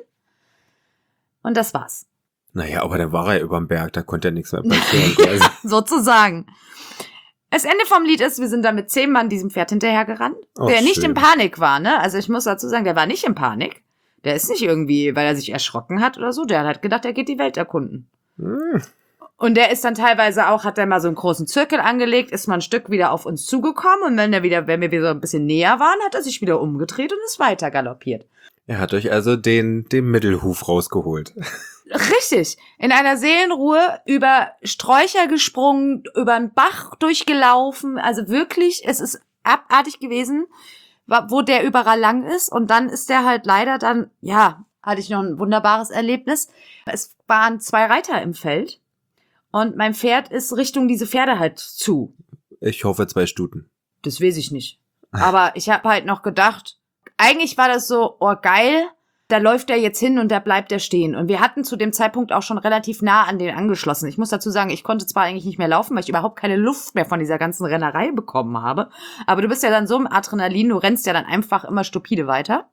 Und das war's.
Naja, aber dann war er überm Berg, da konnte ja nichts mehr passieren.
Sozusagen. Das Ende vom Lied ist, wir sind da mit 10 Mann diesem Pferd hinterhergerannt. Der nicht in Panik war, ne? Also ich muss dazu sagen, der war nicht in Panik. Der ist nicht irgendwie, weil er sich erschrocken hat oder so. Der hat halt gedacht, er geht die Welt erkunden. Und der ist dann teilweise auch, hat er mal so einen großen Zirkel angelegt, ist mal ein Stück wieder auf uns zugekommen. Und wenn wir wieder ein bisschen näher waren, hat er sich wieder umgedreht und ist weiter galoppiert.
Er hat euch also den Mittelhuf rausgeholt.
Richtig. In einer Seelenruhe über Sträucher gesprungen, über einen Bach durchgelaufen. Also wirklich, es ist abartig gewesen, wo der überall lang ist. Und dann ist der halt leider dann, ja, hatte ich noch ein wunderbares Erlebnis. Es waren 2 Reiter im Feld. Und mein Pferd ist Richtung diese Pferde halt zu.
Ich hoffe 2 Stuten.
Das weiß ich nicht. Aber ich habe halt noch gedacht, eigentlich war das so, oh geil, da läuft der jetzt hin und da bleibt der stehen. Und wir hatten zu dem Zeitpunkt auch schon relativ nah an den angeschlossen. Ich muss dazu sagen, ich konnte zwar eigentlich nicht mehr laufen, weil ich überhaupt keine Luft mehr von dieser ganzen Rennerei bekommen habe. Aber du bist ja dann so im Adrenalin, du rennst ja dann einfach immer stupide weiter.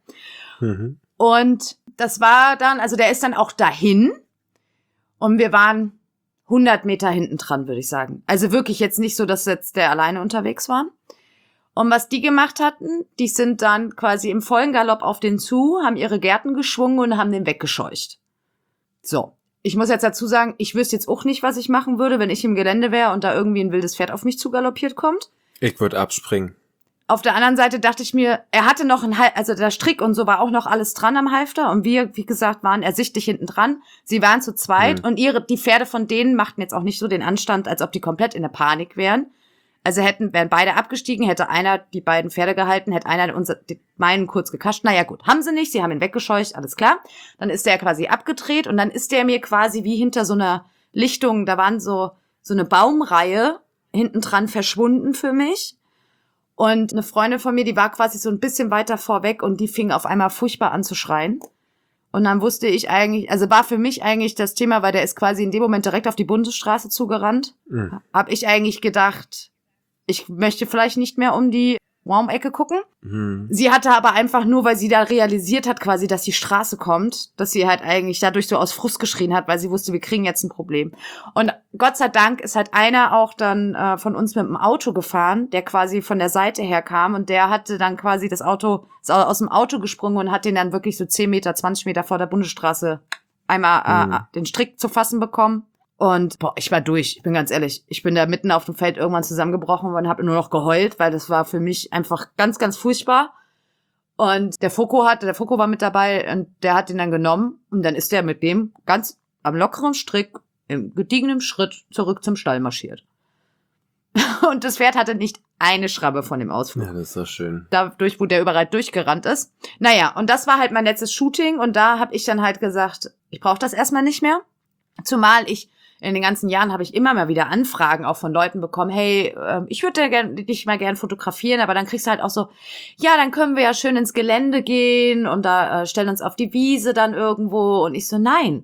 Und das war dann, also der ist dann auch dahin. Und wir waren 100 Meter hinten dran, würde ich sagen. Also wirklich jetzt nicht so, dass jetzt der alleine unterwegs waren. Und was die gemacht hatten, die sind dann quasi im vollen Galopp auf den zu, haben ihre Gärten geschwungen und haben den weggescheucht. So, ich muss jetzt dazu sagen, ich wüsste jetzt auch nicht, was ich machen würde, wenn ich im Gelände wäre und da irgendwie ein wildes Pferd auf mich zugaloppiert kommt.
Ich würde abspringen.
auf der anderen Seite dachte ich mir, er hatte noch also der Strick und so war auch noch alles dran am Halfter und wir, wie gesagt, waren ersichtlich hinten dran. Sie waren zu zweit und die Pferde von denen machten jetzt auch nicht so den Anstand, als ob die komplett in der Panik wären. Also wären beide abgestiegen, hätte einer die beiden Pferde gehalten, hätte einer meinen kurz gekascht. Naja gut, haben sie nicht, sie haben ihn weggescheucht, alles klar. Dann ist der quasi abgedreht und dann ist der mir quasi wie hinter so einer Lichtung, da waren so eine Baumreihe hinten dran verschwunden für mich. Und eine Freundin von mir, die war quasi so ein bisschen weiter vorweg und die fing auf einmal furchtbar an zu schreien. Und dann wusste ich eigentlich, also war für mich eigentlich das Thema, weil der ist quasi in dem Moment direkt auf die Bundesstraße zugerannt. Hab ich eigentlich gedacht, ich möchte vielleicht nicht mehr um die Baumecke gucken. Sie hatte aber einfach nur, weil sie da realisiert hat quasi, dass die Straße kommt, dass sie halt eigentlich dadurch so aus Frust geschrien hat, weil sie wusste, wir kriegen jetzt ein Problem. Und Gott sei Dank ist halt einer auch dann von uns mit dem Auto gefahren, der quasi von der Seite her kam und der hatte dann quasi ist aus dem Auto gesprungen und hat den dann wirklich so 10 Meter, 20 Meter vor der Bundesstraße einmal den Strick zu fassen bekommen. Und ich war durch, ich bin ganz ehrlich. Ich bin da mitten auf dem Feld irgendwann zusammengebrochen und habe nur noch geheult, weil das war für mich einfach ganz, ganz furchtbar. Und der Foko war mit dabei und der hat ihn dann genommen und dann ist der mit dem ganz am lockeren Strick, im gediegenen Schritt zurück zum Stall marschiert. Und das Pferd hatte nicht eine Schramme von dem Ausflug.
Ja, das ist doch schön.
Dadurch, wo der überall durchgerannt ist. Naja, und das war halt mein letztes Shooting und da habe ich dann halt gesagt, ich brauche das erstmal nicht mehr. Zumal in den ganzen Jahren habe ich immer mal wieder Anfragen auch von Leuten bekommen, hey, ich würde dich mal gern fotografieren, aber dann kriegst du halt auch so, ja, dann können wir ja schön ins Gelände gehen und da stellen uns auf die Wiese dann irgendwo. Und ich so, nein,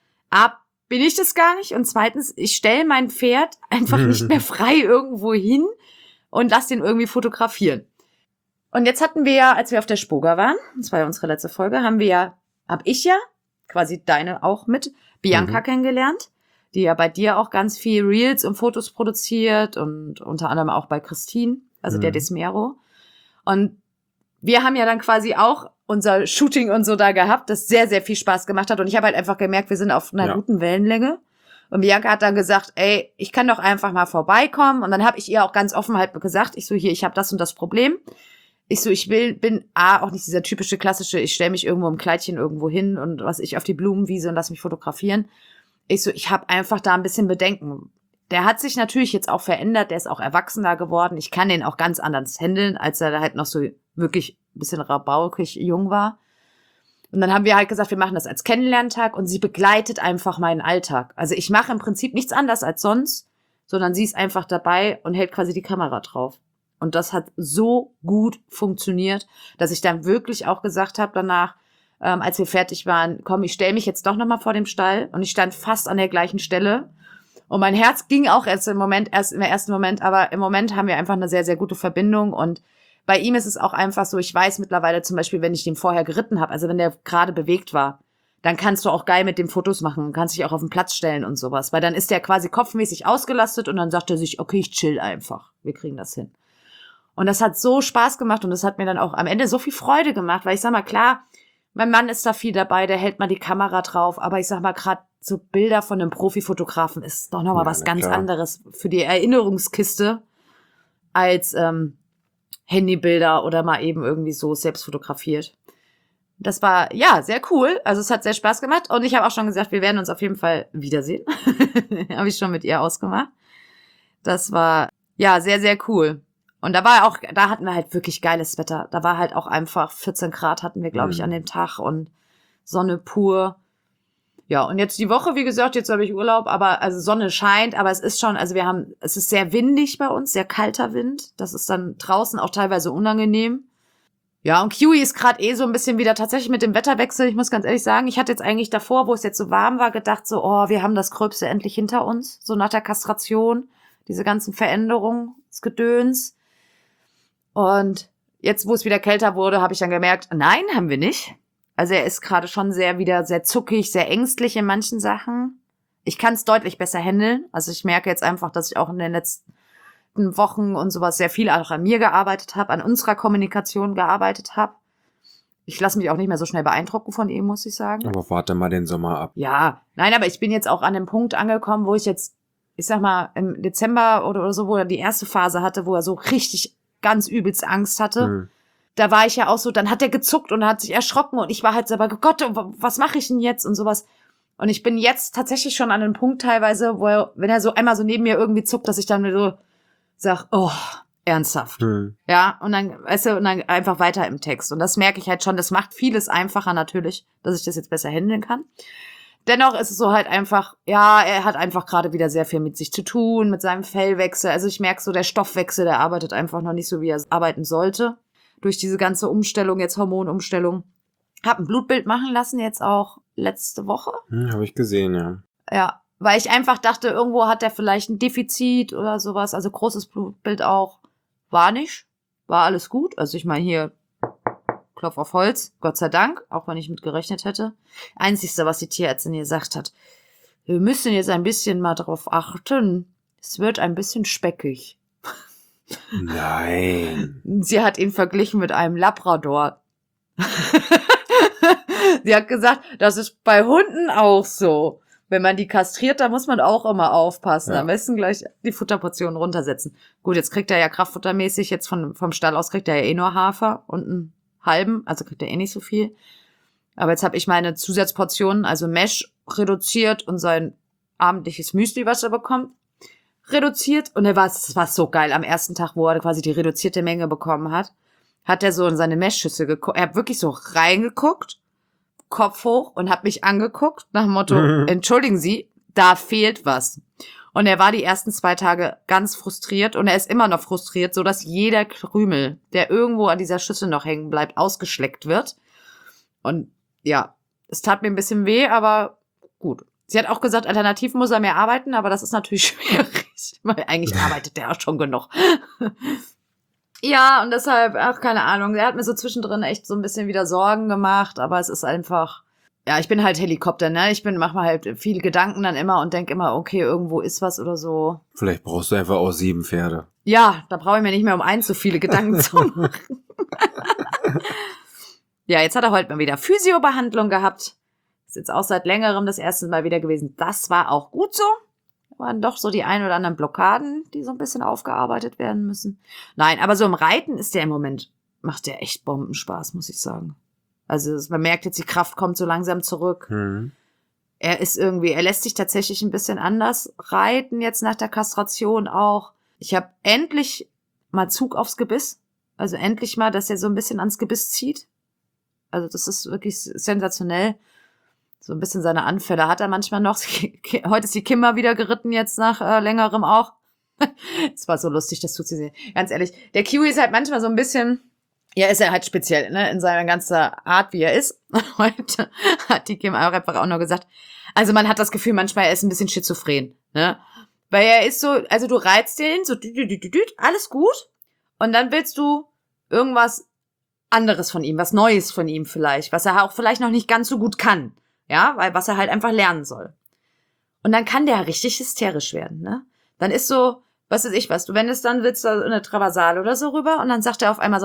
bin ich das gar nicht. Und zweitens, ich stelle mein Pferd einfach nicht mehr frei irgendwo hin und lass den irgendwie fotografieren. Und jetzt hatten wir ja, als wir auf der Spoga waren, das war ja unsere letzte Folge, hab ich ja, quasi deine auch mit, Bianca kennengelernt, die ja bei dir auch ganz viel Reels und Fotos produziert und unter anderem auch bei Christine, also der Desmero. Und wir haben ja dann quasi auch unser Shooting und so da gehabt, das sehr, sehr viel Spaß gemacht hat. Und ich habe halt einfach gemerkt, wir sind auf einer guten Wellenlänge. Und Bianca hat dann gesagt, ey, ich kann doch einfach mal vorbeikommen. Und dann habe ich ihr auch ganz offen halt gesagt, ich so, hier, ich habe das und das Problem. Ich so, bin auch nicht dieser typische klassische, ich stelle mich irgendwo im Kleidchen irgendwo hin und auf die Blumenwiese und lass mich fotografieren. Ich so, ich habe einfach da ein bisschen Bedenken. Der hat sich natürlich jetzt auch verändert, der ist auch erwachsener geworden. Ich kann den auch ganz anders handeln, als er da halt noch so wirklich ein bisschen rabaukig jung war. Und dann haben wir halt gesagt, wir machen das als Kennenlerntag und sie begleitet einfach meinen Alltag. Also ich mache im Prinzip nichts anderes als sonst, sondern sie ist einfach dabei und hält quasi die Kamera drauf. Und das hat so gut funktioniert, dass ich dann wirklich auch gesagt habe danach, als wir fertig waren, komm, ich stelle mich jetzt doch nochmal vor dem Stall. Und ich stand fast an der gleichen Stelle. Und mein Herz ging auch erst im ersten Moment, aber im Moment haben wir einfach eine sehr, sehr gute Verbindung. Und bei ihm ist es auch einfach so, ich weiß mittlerweile zum Beispiel, wenn ich den vorher geritten habe, also wenn der gerade bewegt war, dann kannst du auch geil mit dem Fotos machen, kannst dich auch auf den Platz stellen und sowas. Weil dann ist der quasi kopfmäßig ausgelastet und dann sagt er sich, okay, ich chill einfach. Wir kriegen das hin. Und das hat so Spaß gemacht und das hat mir dann auch am Ende so viel Freude gemacht, weil ich sag mal, klar, mein Mann ist da viel dabei, der hält mal die Kamera drauf, aber ich sag mal, gerade so Bilder von einem Profifotografen ist doch nochmal was ganz anderes für die Erinnerungskiste als Handybilder oder mal eben irgendwie so selbst fotografiert. Das war, ja, sehr cool. Also es hat sehr Spaß gemacht und ich habe auch schon gesagt, wir werden uns auf jeden Fall wiedersehen. Habe ich schon mit ihr ausgemacht. Das war, ja, sehr, sehr cool. Und da hatten wir halt wirklich geiles Wetter. Da war halt auch einfach 14 Grad hatten wir, glaube ich, an dem Tag und Sonne pur. Ja, und jetzt die Woche, wie gesagt, jetzt habe ich Urlaub, aber also Sonne scheint, aber es ist schon, also es ist sehr windig bei uns, sehr kalter Wind. Das ist dann draußen auch teilweise unangenehm. Ja, und Kiwi ist gerade so ein bisschen wieder tatsächlich mit dem Wetterwechsel. Ich muss ganz ehrlich sagen, ich hatte jetzt eigentlich davor, wo es jetzt so warm war, gedacht so, oh, wir haben das Gröbste endlich hinter uns. So nach der Kastration, diese ganzen Veränderungen, das Gedöns. Und jetzt, wo es wieder kälter wurde, habe ich dann gemerkt, nein, haben wir nicht. Also er ist gerade schon wieder sehr zuckig, sehr ängstlich in manchen Sachen. Ich kann es deutlich besser handeln. Also ich merke jetzt einfach, dass ich auch in den letzten Wochen und sowas sehr viel auch an mir gearbeitet habe, an unserer Kommunikation gearbeitet habe. Ich lasse mich auch nicht mehr so schnell beeindrucken von ihm, muss ich sagen.
Aber warte mal den Sommer ab.
Ja, nein, aber ich bin jetzt auch an dem Punkt angekommen, wo ich jetzt, ich sag mal, im Dezember oder so, wo er die erste Phase hatte, wo er so richtig ganz übelst Angst hatte. Da war ich ja auch so, dann hat er gezuckt und hat sich erschrocken und ich war halt selber, Gott, was mache ich denn jetzt und sowas. Und ich bin jetzt tatsächlich schon an einem Punkt teilweise, wo er, wenn er so einmal so neben mir irgendwie zuckt, dass ich dann so sag, oh, ernsthaft. Ja, und dann, weißt du, und dann einfach weiter im Text. Und das merke ich halt schon, das macht vieles einfacher natürlich, dass ich das jetzt besser handeln kann. Dennoch ist es so halt einfach, ja, er hat einfach gerade wieder sehr viel mit sich zu tun, mit seinem Fellwechsel. Also ich merke so, der Stoffwechsel, der arbeitet einfach noch nicht so, wie er arbeiten sollte. Durch diese ganze Umstellung, jetzt Hormonumstellung. Hab ein Blutbild machen lassen, jetzt auch letzte Woche.
Habe ich gesehen, ja.
Ja, weil ich einfach dachte, irgendwo hat er vielleicht ein Defizit oder sowas. Also großes Blutbild auch. War nicht. War alles gut. Also ich meine hier, Klopf auf Holz, Gott sei Dank, auch wenn ich mit gerechnet hätte. Einzigste, was die Tierärztin gesagt hat, wir müssen jetzt ein bisschen mal drauf achten. Es wird ein bisschen speckig.
Nein.
Sie hat ihn verglichen mit einem Labrador. Sie hat gesagt, das ist bei Hunden auch so. Wenn man die kastriert, da muss man auch immer aufpassen.
Ja.
Am besten gleich die Futterportionen runtersetzen. Gut, jetzt kriegt er ja kraftfuttermäßig, jetzt vom Stall aus kriegt er ja eh nur Hafer und einen halben, also kriegt er eh nicht so viel. Aber jetzt habe ich meine Zusatzportionen, also Mesh, reduziert und sein abendliches Müsli, was er bekommt, reduziert. Und es war so geil. Am ersten Tag, wo er quasi die reduzierte Menge bekommen hat, hat er so in seine Meshschüssel geguckt. Er hat wirklich so reingeguckt, Kopf hoch und hat mich angeguckt nach dem Motto, entschuldigen Sie, da fehlt was. Und er war die ersten 2 Tage ganz frustriert und er ist immer noch frustriert, so dass jeder Krümel, der irgendwo an dieser Schüssel noch hängen bleibt, ausgeschleckt wird. Und ja, es tat mir ein bisschen weh, aber gut. Sie hat auch gesagt, alternativ muss er mehr arbeiten, aber das ist natürlich schwierig, weil eigentlich arbeitet der auch schon genug. Ja, und deshalb, ach, keine Ahnung, er hat mir so zwischendrin echt so ein bisschen wieder Sorgen gemacht, aber es ist einfach, ja, ich bin halt Helikopter, ne? Mach mir halt viele Gedanken dann immer und denk immer, okay, irgendwo ist was oder so.
Vielleicht brauchst du einfach auch 7 Pferde.
Ja, da brauche ich mir nicht mehr um eins so viele Gedanken zu machen. Ja, jetzt hat er heute mal wieder Physiobehandlung gehabt. Ist jetzt auch seit längerem das erste Mal wieder gewesen. Das war auch gut so. Waren doch so die ein oder anderen Blockaden, die so ein bisschen aufgearbeitet werden müssen. Nein, aber so im Reiten ist der im Moment, macht der echt Bombenspaß, muss ich sagen. Also man merkt jetzt, die Kraft kommt so langsam zurück. Er lässt sich tatsächlich ein bisschen anders reiten, jetzt nach der Kastration auch. Ich habe endlich mal Zug aufs Gebiss. Also endlich mal, dass er so ein bisschen ans Gebiss zieht. Also das ist wirklich sensationell. So ein bisschen seine Anfälle hat er manchmal noch. Heute ist die Kim mal wieder geritten, jetzt nach längerem auch. Es war so lustig, das tut sie sehen. Ganz ehrlich, der Kiwi ist halt manchmal so ein bisschen, ja, ist er halt speziell, ne, in seiner ganzen Art, wie er ist. Heute hat die Kim einfach auch nur gesagt, also man hat das Gefühl, manchmal er ist ein bisschen schizophren, ne. Weil er ist so, also du reizt den, so alles gut. Und dann willst du irgendwas anderes von ihm, was Neues von ihm vielleicht, was er auch vielleicht noch nicht ganz so gut kann. Ja, weil was er halt einfach lernen soll. Und dann kann der richtig hysterisch werden, ne? Dann ist so, was weiß ich was, du wendest dann, willst da eine Traversale oder so rüber und dann sagt er auf einmal so,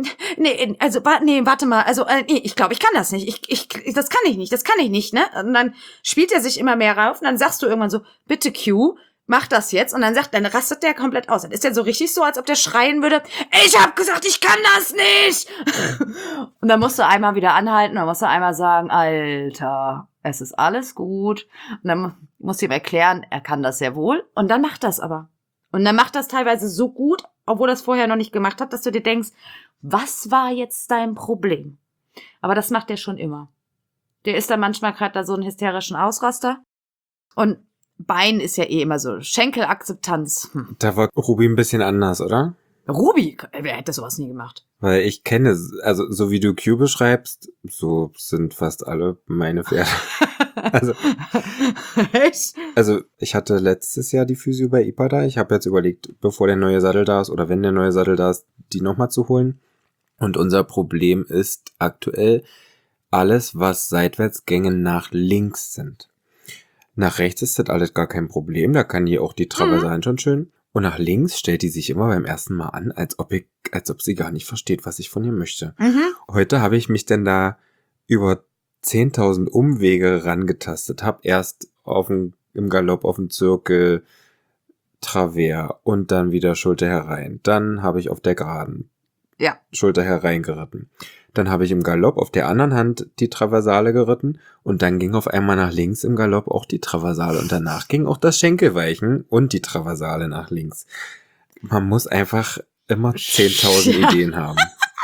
warte mal, also, ich glaube, ich kann das nicht, das kann ich nicht, ne? Und dann spielt er sich immer mehr rauf und dann sagst du irgendwann so, bitte Q, mach das jetzt. Und dann rastet der komplett aus. Dann ist der so richtig so, als ob der schreien würde, ich hab gesagt, ich kann das nicht. Und dann musst du einmal wieder anhalten, dann musst du einmal sagen, Alter, es ist alles gut. Und dann musst du ihm erklären, er kann das sehr wohl. Und dann macht das aber. Und dann macht das teilweise so gut, obwohl er es vorher noch nicht gemacht hat, dass du dir denkst, was war jetzt dein Problem? Aber das macht er schon immer. Der ist dann manchmal gerade da so einen hysterischen Ausraster. Und Bein ist ja eh immer so Schenkelakzeptanz.
Da war Ruby ein bisschen anders, oder?
Ruby? Wer hätte sowas nie gemacht?
Weil ich kenne, also so wie du Q beschreibst, so sind fast alle meine Pferde. Also,
echt?
Also ich hatte letztes Jahr die Physio bei Ipada. Ich habe jetzt überlegt, bevor der neue Sattel da ist oder wenn der neue Sattel da ist, die nochmal zu holen. Und unser Problem ist aktuell alles, was Seitwärtsgänge nach links sind. Nach rechts ist das alles gar kein Problem, da kann die auch die Traversalen schon schön. Und nach links stellt die sich immer beim ersten Mal an, als ob sie gar nicht versteht, was ich von ihr möchte. Heute habe ich mich denn da über 10.000 Umwege rangetastet, habe erst im Galopp auf dem Zirkel Travers und dann wieder Schulter herein. Dann habe ich auf der Geraden Schulter herein geritten. Dann habe ich im Galopp auf der anderen Hand die Traversale geritten und dann ging auf einmal nach links im Galopp auch die Traversale und danach ging auch das Schenkelweichen und die Traversale nach links. Man muss einfach immer 10.000 Ideen haben.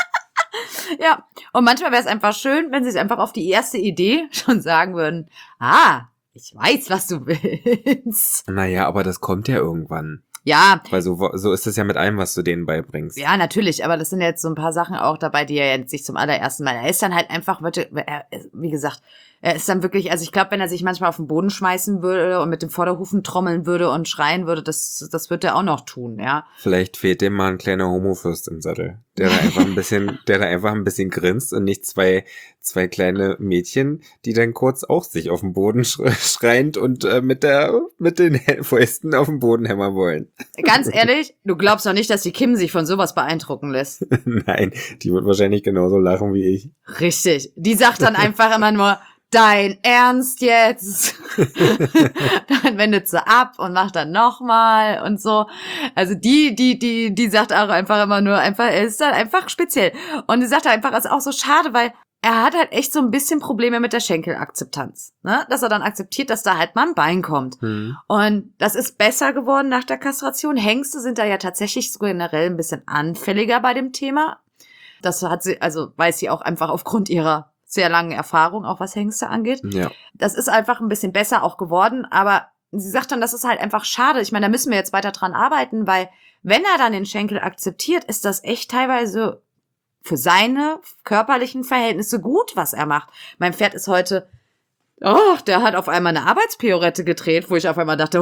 Ja, und manchmal wäre es einfach schön, wenn sie es einfach auf die erste Idee schon sagen würden, ich weiß, was du willst.
Naja, aber das kommt ja irgendwann.
Ja.
Weil so ist es ja mit allem, was du denen beibringst.
Ja, natürlich, aber das sind jetzt so ein paar Sachen auch dabei, die er jetzt sich zum allerersten Mal, er ist dann halt einfach, wie gesagt, er ist dann wirklich, also ich glaube, wenn er sich manchmal auf den Boden schmeißen würde und mit dem Vorderhufen trommeln würde und schreien würde, das wird er auch noch tun, ja.
Vielleicht fehlt dem mal ein kleiner Homofürst im Sattel, der da einfach ein bisschen grinst und nicht zwei kleine Mädchen, die dann kurz auch sich auf den Boden schreiend und mit den Fäusten auf den Boden hämmern wollen.
Ganz ehrlich, du glaubst doch nicht, dass die Kim sich von sowas beeindrucken lässt.
Nein, die wird wahrscheinlich genauso lachen wie ich.
Richtig. Die sagt dann einfach immer nur, dein Ernst jetzt? Dann wendet sie ab und macht dann nochmal und so. Also die sagt auch einfach immer nur, er ist dann einfach speziell. Und die sagt einfach, es ist auch so schade, weil er hat halt echt so ein bisschen Probleme mit der Schenkelakzeptanz, ne? Dass er dann akzeptiert, dass da halt mal ein Bein kommt. Und das ist besser geworden nach der Kastration. Hengste sind da ja tatsächlich so generell ein bisschen anfälliger bei dem Thema. Das hat sie, also weiß sie auch einfach aufgrund ihrer sehr langen Erfahrung, auch was Hengste angeht.
Ja.
Das ist einfach ein bisschen besser auch geworden, aber sie sagt dann, das ist halt einfach schade. Ich meine, da müssen wir jetzt weiter dran arbeiten, weil wenn er dann den Schenkel akzeptiert, ist das echt teilweise für seine körperlichen Verhältnisse gut, was er macht. Mein Pferd ist heute, der hat auf einmal eine Arbeitspiorette gedreht, wo ich auf einmal dachte,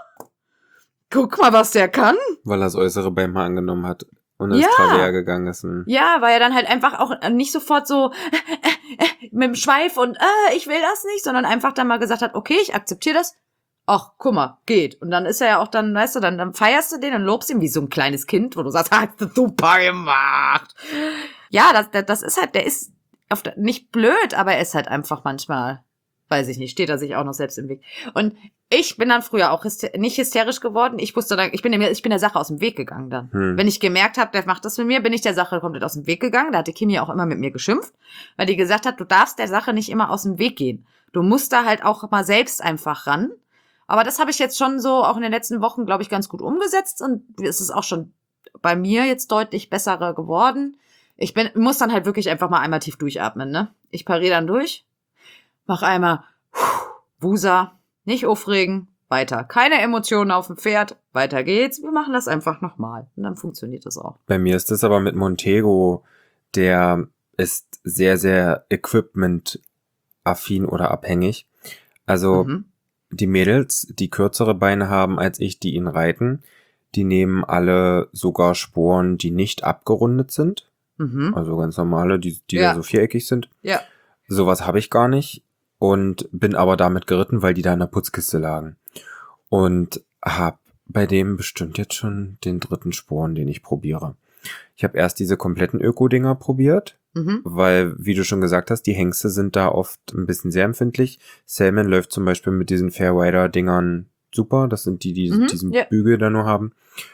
guck mal, was der kann.
Weil er das äußere Bein mal angenommen hat und ins Travers gegangen ist.
Ja, weil er dann halt einfach auch nicht sofort so mit dem Schweif und ich will das nicht, sondern einfach dann mal gesagt hat, okay, ich akzeptiere das. Ach, guck mal, geht. Und dann ist er ja auch dann, weißt du, dann feierst du den und lobst ihn wie so ein kleines Kind, wo du sagst, hast du super gemacht. Ja, das ist halt, der ist nicht blöd, aber er ist halt einfach manchmal, weiß ich nicht, steht er sich auch noch selbst im Weg. Und ich bin dann früher auch nicht hysterisch geworden. Ich wusste dann, ich bin der Sache aus dem Weg gegangen dann. Wenn ich gemerkt habe, der macht das mit mir, bin ich der Sache komplett aus dem Weg gegangen. Da hatte Kimi auch immer mit mir geschimpft, weil die gesagt hat, du darfst der Sache nicht immer aus dem Weg gehen. Du musst da halt auch mal selbst einfach ran. Aber das habe ich jetzt schon so auch in den letzten Wochen, glaube ich, ganz gut umgesetzt und es ist auch schon bei mir jetzt deutlich besser geworden. Muss dann halt wirklich einfach mal einmal tief durchatmen, ne? Ich pariere dann durch, mach einmal Wusa, nicht aufregen, weiter. Keine Emotionen auf dem Pferd, weiter geht's. Wir machen das einfach nochmal und dann funktioniert das auch.
Bei mir ist das aber mit Montego, der ist sehr, sehr equipment-affin oder abhängig. Also die Mädels, die kürzere Beine haben als ich, die ihn reiten, die nehmen alle sogar Sporen, die nicht abgerundet sind. Also ganz normale, die da so viereckig sind.
Ja.
Sowas habe ich gar nicht und bin aber damit geritten, weil die da in der Putzkiste lagen. Und habe bei dem bestimmt jetzt schon den 3. Sporen, den ich probiere. Ich habe erst diese kompletten Öko-Dinger probiert, weil, wie du schon gesagt hast, die Hengste sind da oft ein bisschen sehr empfindlich. Salmon läuft zum Beispiel mit diesen Fairrider-Dingern super. Das sind die diesen Bügel da nur haben.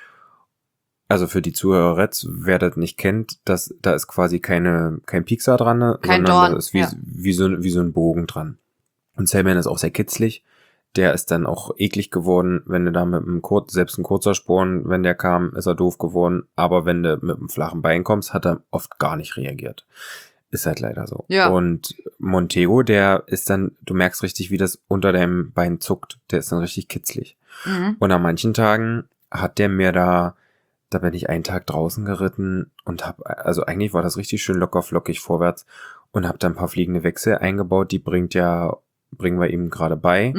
Also für die Zuhörer, wer das nicht kennt, da ist quasi kein Piekser dran,
sondern
da ist wie so ein Bogen dran. Und Salmon ist auch sehr kitzlig. Der ist dann auch eklig geworden, wenn du da mit selbst ein kurzer Sporen, wenn der kam, ist er doof geworden. Aber wenn du mit einem flachen Bein kommst, hat er oft gar nicht reagiert. Ist halt leider so.
Ja.
Und Montego, der ist dann, du merkst richtig, wie das unter deinem Bein zuckt. Der ist dann richtig kitzlig. Und an manchen Tagen hat der mir da bin ich einen Tag draußen geritten und also eigentlich war das richtig schön locker flockig vorwärts und habe da ein paar fliegende Wechsel eingebaut, die bringen wir ihm gerade bei.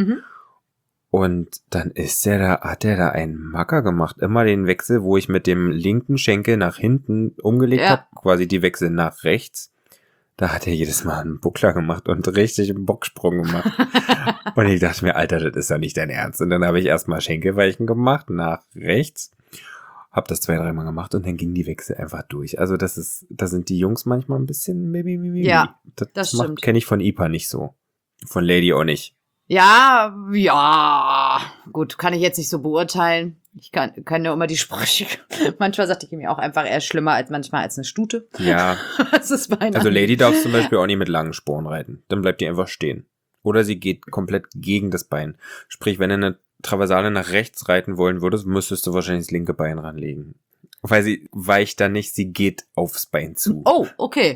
Und dann hat der da einen Macker gemacht. Immer den Wechsel, wo ich mit dem linken Schenkel nach hinten umgelegt habe, quasi die Wechsel nach rechts. Da hat er jedes Mal einen Buckler gemacht und richtig einen Bocksprung gemacht. Und ich dachte mir, Alter, das ist doch nicht dein Ernst. Und dann habe ich erstmal Schenkelweichen gemacht, nach rechts. Hab das 2-3 Mal gemacht und dann ging die Wechsel einfach durch. Also da sind die Jungs manchmal ein bisschen
Ja, das stimmt.
Kenne ich von Ipa nicht so. Von Lady auch nicht.
Ja, gut, kann ich jetzt nicht so beurteilen. Ich kann ja immer die Sprüche. Manchmal sagte ich mir auch einfach, er ist schlimmer als manchmal als eine Stute.
Ja.
Das ist
Also Lady darf zum Beispiel auch nicht mit langen Sporen reiten. Dann bleibt die einfach stehen. Oder sie geht komplett gegen das Bein. Sprich, wenn du eine Traversale nach rechts reiten wollen würdest, müsstest du wahrscheinlich das linke Bein ranlegen. Weil sie weicht dann nicht, sie geht aufs Bein zu.
Oh, okay.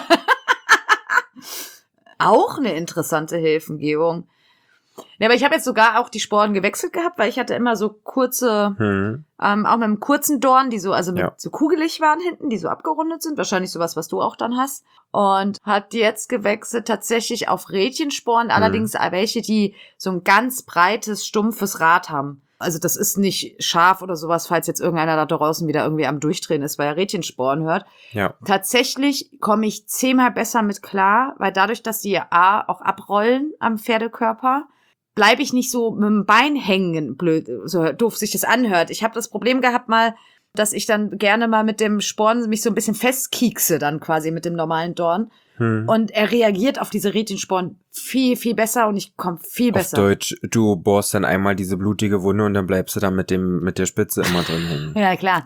Auch eine interessante Hilfengebung. Ja, aber ich habe jetzt sogar auch die Sporen gewechselt gehabt, weil ich hatte immer so kurze, auch mit einem kurzen Dorn, die so, also so kugelig waren hinten, die so abgerundet sind. Wahrscheinlich sowas, was du auch dann hast. Und hat jetzt gewechselt tatsächlich auf Rädchensporen, allerdings welche, die so ein ganz breites, stumpfes Rad haben. Also das ist nicht scharf oder sowas, falls jetzt irgendeiner da draußen wieder irgendwie am Durchdrehen ist, weil er Rädchensporen hört.
Ja.
Tatsächlich komme ich 10-mal besser mit klar, weil dadurch, dass die ja auch abrollen am Pferdekörper, bleibe ich nicht so mit dem Bein hängen, blöd, so doof sich das anhört. Ich habe das Problem gehabt mal, dass ich dann gerne mal mit dem Sporn mich so ein bisschen festkiekse dann quasi mit dem normalen Dorn. Und er reagiert auf diese Rädchensporen viel, viel besser und ich komme viel besser.
Auf Deutsch, du bohrst dann einmal diese blutige Wunde und dann bleibst du dann mit der Spitze immer drin hängen.
Ja, klar,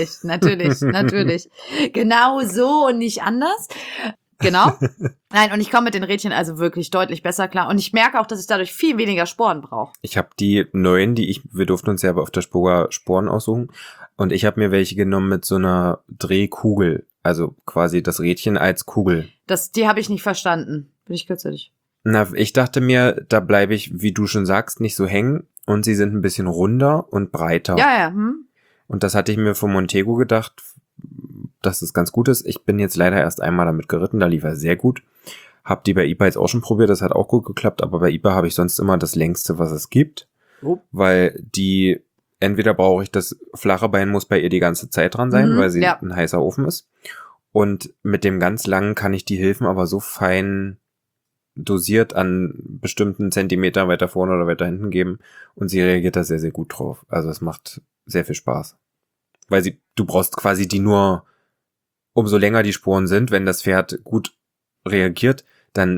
natürlich. Genau so und nicht anders. Genau. Nein, und ich komme mit den Rädchen also wirklich deutlich besser klar. Und ich merke auch, dass ich dadurch viel weniger Sporen brauche.
Ich habe die neuen, wir durften uns ja aber auf der Spoga Sporen aussuchen. Und ich habe mir welche genommen mit so einer Drehkugel. Also quasi das Rädchen als Kugel.
Die habe ich nicht verstanden. Bin ich kürzlich.
Na, ich dachte mir, da bleibe ich, wie du schon sagst, nicht so hängen. Und sie sind ein bisschen runder und breiter.
Ja.
Und das hatte ich mir von Montego gedacht, dass es ganz gut ist. Ich bin jetzt leider erst einmal damit geritten, da lief er sehr gut. Hab die bei IPA jetzt auch schon probiert, das hat auch gut geklappt, aber bei IPA habe ich sonst immer das längste, was es gibt. Weil entweder brauche ich das flache Bein, muss bei ihr die ganze Zeit dran sein, weil sie ein heißer Ofen ist. Und mit dem ganz langen kann ich die Hilfen aber so fein dosiert an bestimmten Zentimeter weiter vorne oder weiter hinten geben und sie reagiert da sehr, sehr gut drauf. Also es macht sehr viel Spaß. Weil du brauchst quasi die nur, umso länger die Sporen sind, wenn das Pferd gut reagiert, dann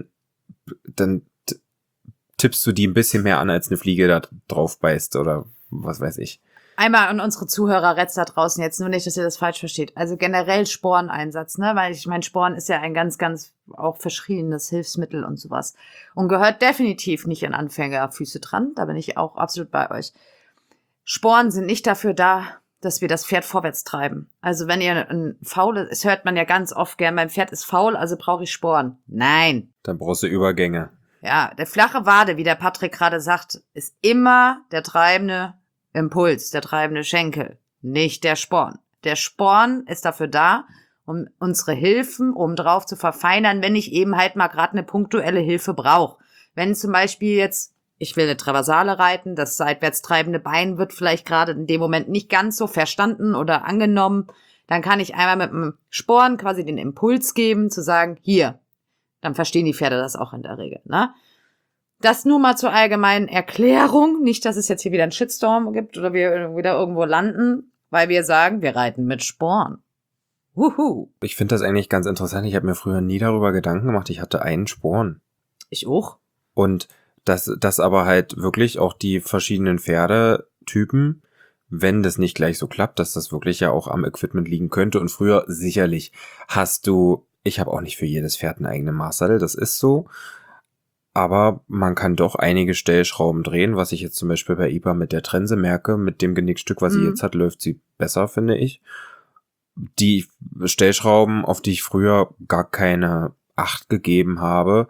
tippst du die ein bisschen mehr an, als eine Fliege da drauf beißt oder was weiß ich.
Einmal an unsere Zuhörer da draußen jetzt, nur nicht, dass ihr das falsch versteht. Also generell Sporeneinsatz, ne? Weil ich meine, Sporen ist ja ein ganz, ganz auch verschriebenes Hilfsmittel und sowas. Und gehört definitiv nicht in Anfängerfüße dran. Da bin ich auch absolut bei euch. Sporen sind nicht dafür da, dass wir das Pferd vorwärts treiben. Also wenn ihr ein faules, das hört man ja ganz oft gern, mein Pferd ist faul, also brauche ich Sporen. Nein.
Dann brauchst du Übergänge.
Ja, der flache Wade, wie der Patrick gerade sagt, ist immer der treibende Impuls, der treibende Schenkel, nicht der Sporn. Der Sporn ist dafür da, um unsere Hilfen obendrauf zu verfeinern, wenn ich eben halt mal gerade eine punktuelle Hilfe brauche. Wenn zum Beispiel jetzt, ich will eine Traversale reiten, das seitwärts treibende Bein wird vielleicht gerade in dem Moment nicht ganz so verstanden oder angenommen, dann kann ich einmal mit dem Sporn quasi den Impuls geben, zu sagen, hier, dann verstehen die Pferde das auch in der Regel, ne? Das nur mal zur allgemeinen Erklärung. Nicht, dass es jetzt hier wieder einen Shitstorm gibt oder wir wieder irgendwo landen, weil wir sagen, wir reiten mit Sporn. Wuhu.
Ich finde das eigentlich ganz interessant. Ich habe mir früher nie darüber Gedanken gemacht. Ich hatte einen Sporn.
Ich auch.
Und das aber halt wirklich auch die verschiedenen Pferdetypen, wenn das nicht gleich so klappt, dass das wirklich ja auch am Equipment liegen könnte. Und früher sicherlich ich habe auch nicht für jedes Pferd einen eigenen Maßsattel, das ist so. Aber man kann doch einige Stellschrauben drehen, was ich jetzt zum Beispiel bei IPA mit der Trense merke. Mit dem Genickstück, was sie jetzt hat, läuft sie besser, finde ich. Die Stellschrauben, auf die ich früher gar keine Acht gegeben habe,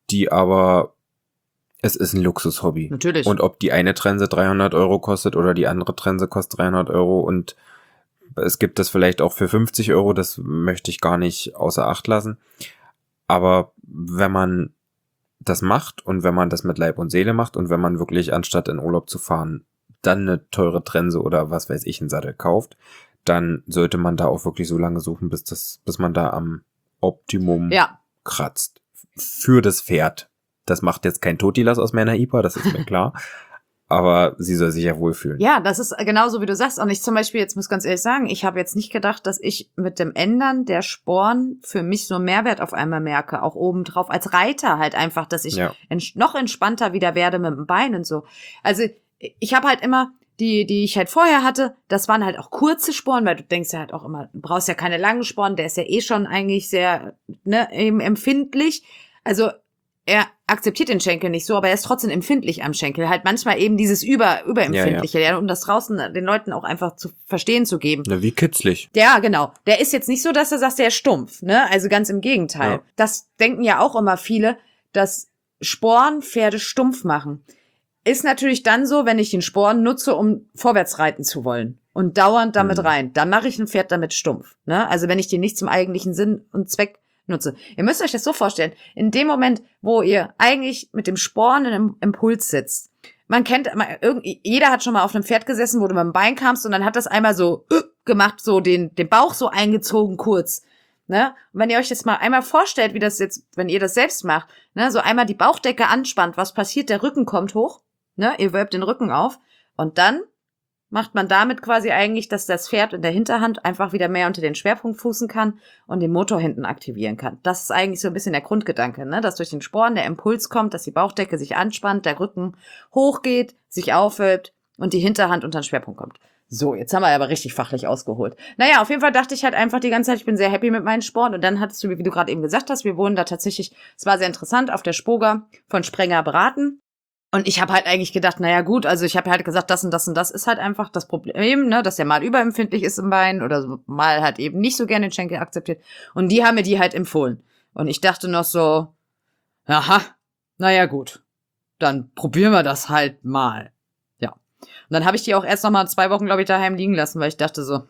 es ist ein Luxushobby.
Natürlich.
Und ob die eine Trense 300 € kostet oder die andere Trense kostet 300 € und es gibt das vielleicht auch für 50 €, das möchte ich gar nicht außer Acht lassen. Aber wenn man das macht und wenn man das mit Leib und Seele macht und wenn man wirklich anstatt in Urlaub zu fahren, dann eine teure Trense oder was weiß ich, einen Sattel kauft, dann sollte man da auch wirklich so lange suchen, bis man da am Optimum kratzt. Für das Pferd. Das macht jetzt kein Totilas aus meiner IPA, das ist mir klar. Aber sie soll sich ja wohlfühlen.
Ja, das ist genauso, wie du sagst. Und ich zum Beispiel, jetzt muss ganz ehrlich sagen, ich habe jetzt nicht gedacht, dass ich mit dem Ändern der Sporen für mich so einen Mehrwert auf einmal merke. Auch obendrauf als Reiter halt einfach, dass ich noch entspannter wieder werde mit dem Bein und so. Also ich habe halt immer die ich halt vorher hatte, das waren halt auch kurze Sporen, weil du denkst ja halt auch immer, du brauchst ja keine langen Sporen, der ist ja eh schon eigentlich sehr, eben empfindlich. Also er akzeptiert den Schenkel nicht so, aber er ist trotzdem empfindlich am Schenkel. Halt manchmal eben dieses Überempfindliche, ja, um das draußen den Leuten auch einfach zu verstehen zu geben.
Na, wie kitzlig.
Ja, genau. Der ist jetzt nicht so, dass er sagt, der ist stumpf, ne? Also ganz im Gegenteil.
Ja.
Das denken ja auch immer viele, dass Sporen Pferde stumpf machen. Ist natürlich dann so, wenn ich den Sporen nutze, um vorwärts reiten zu wollen und dauernd damit rein. Dann mache ich ein Pferd damit stumpf, ne? Also wenn ich den nicht zum eigentlichen Sinn und Zweck nutze. Ihr müsst euch das so vorstellen, in dem Moment, wo ihr eigentlich mit dem Sporn in einem Impuls sitzt, man kennt, jeder hat schon mal auf einem Pferd gesessen, wo du mit dem Bein kamst und dann hat das einmal so gemacht, so den Bauch so eingezogen kurz, ne? Und wenn ihr euch das mal einmal vorstellt, wie das jetzt, wenn ihr das selbst macht, ne, so einmal die Bauchdecke anspannt, was passiert? Der Rücken kommt hoch, ne? Ihr wölbt den Rücken auf und dann macht man damit quasi eigentlich, dass das Pferd in der Hinterhand einfach wieder mehr unter den Schwerpunkt fußen kann und den Motor hinten aktivieren kann. Das ist eigentlich so ein bisschen der Grundgedanke, ne? Dass durch den Sporn der Impuls kommt, dass die Bauchdecke sich anspannt, der Rücken hochgeht, sich aufwölbt und die Hinterhand unter den Schwerpunkt kommt. So, jetzt haben wir aber richtig fachlich ausgeholt. Naja, auf jeden Fall dachte ich halt einfach die ganze Zeit, ich bin sehr happy mit meinen Sporen. Und dann hattest du, wie du gerade eben gesagt hast, wir wurden da tatsächlich, es war sehr interessant, auf der Spoga von Sprenger beraten. Und ich habe halt eigentlich gedacht, naja gut, also ich habe halt gesagt, das und das und das ist halt einfach das Problem, ne, dass der mal überempfindlich ist im Bein oder so, mal halt eben nicht so gerne den Schenkel akzeptiert. Und die haben mir die halt empfohlen. Und ich dachte noch so, aha, naja gut, dann probieren wir das halt mal. Ja. Und dann habe ich die auch erst noch mal 2 Wochen, glaube ich, daheim liegen lassen, weil ich dachte so,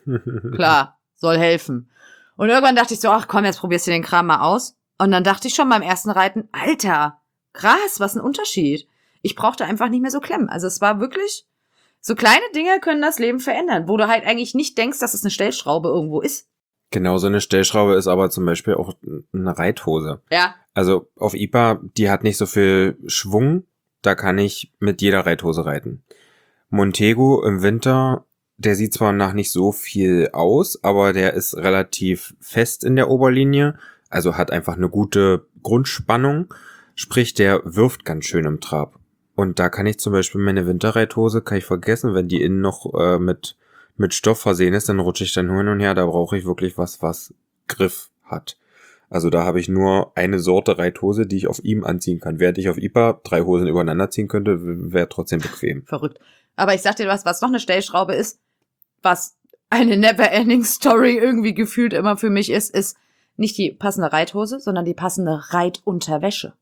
klar, soll helfen. Und irgendwann dachte ich so, ach komm, jetzt probierst du den Kram mal aus. Und dann dachte ich schon beim ersten Reiten, Alter, krass, was ein Unterschied. Ich brauchte einfach nicht mehr so klemmen. Also es war wirklich, so kleine Dinge können das Leben verändern, wo du halt eigentlich nicht denkst, dass es eine Stellschraube irgendwo ist.
Genau, so eine Stellschraube ist aber zum Beispiel auch eine Reithose.
Ja.
Also auf IPA, die hat nicht so viel Schwung, da kann ich mit jeder Reithose reiten. Montego im Winter, der sieht zwar nach nicht so viel aus, aber der ist relativ fest in der Oberlinie, also hat einfach eine gute Grundspannung. Sprich, der wirft ganz schön im Trab. Und da kann ich zum Beispiel meine Winterreithose, kann ich vergessen, wenn die innen noch mit Stoff versehen ist, dann rutsche ich dann hin und her. Da brauche ich wirklich was Griff hat. Also da habe ich nur eine Sorte Reithose, die ich auf ihm anziehen kann. Während ich auf IPA 3 Hosen übereinander ziehen könnte, wäre trotzdem bequem.
Verrückt. Aber ich sag dir was noch eine Stellschraube ist, was eine never-ending Story irgendwie gefühlt immer für mich ist nicht die passende Reithose, sondern die passende Reitunterwäsche.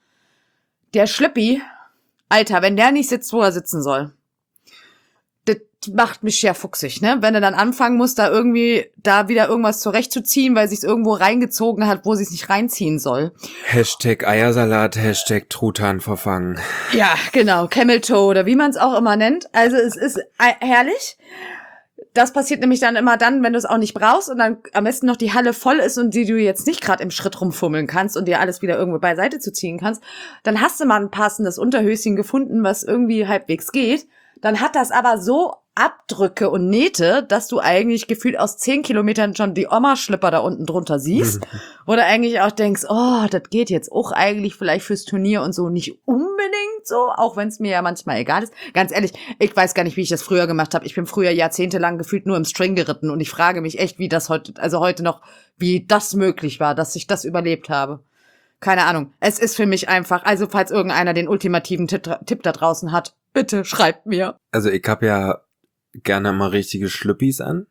Der Schlippi, Alter, wenn der nicht sitzt, wo er sitzen soll, das macht mich ja fuchsig, ne? Wenn er dann anfangen muss, da wieder irgendwas zurechtzuziehen, weil sich's irgendwo reingezogen hat, wo sich's nicht reinziehen soll.
Hashtag Eiersalat, Hashtag Truthahn verfangen.
Ja, genau, Camel Toe oder wie man es auch immer nennt. Also es ist herrlich. Das passiert nämlich dann immer dann, wenn du es auch nicht brauchst und dann am besten noch die Halle voll ist und die du jetzt nicht gerade im Schritt rumfummeln kannst und dir alles wieder irgendwo beiseite zu ziehen kannst. Dann hast du mal ein passendes Unterhöschen gefunden, was irgendwie halbwegs geht. Dann hat das aber so Abdrücke und Nähte, dass du eigentlich gefühlt aus 10 Kilometern schon die Oma-Schlipper da unten drunter siehst. Oder eigentlich auch denkst, oh, das geht jetzt auch eigentlich vielleicht fürs Turnier und so nicht unbedingt so, auch wenn es mir ja manchmal egal ist. Ganz ehrlich, ich weiß gar nicht, wie ich das früher gemacht habe. Ich bin früher jahrzehntelang gefühlt nur im String geritten und ich frage mich echt, wie das heute noch, wie das möglich war, dass ich das überlebt habe. Keine Ahnung. Es ist für mich einfach, also falls irgendeiner den ultimativen Tipp da draußen hat, bitte schreibt mir.
Also ich habe ja gerne mal richtige Schlüppis an.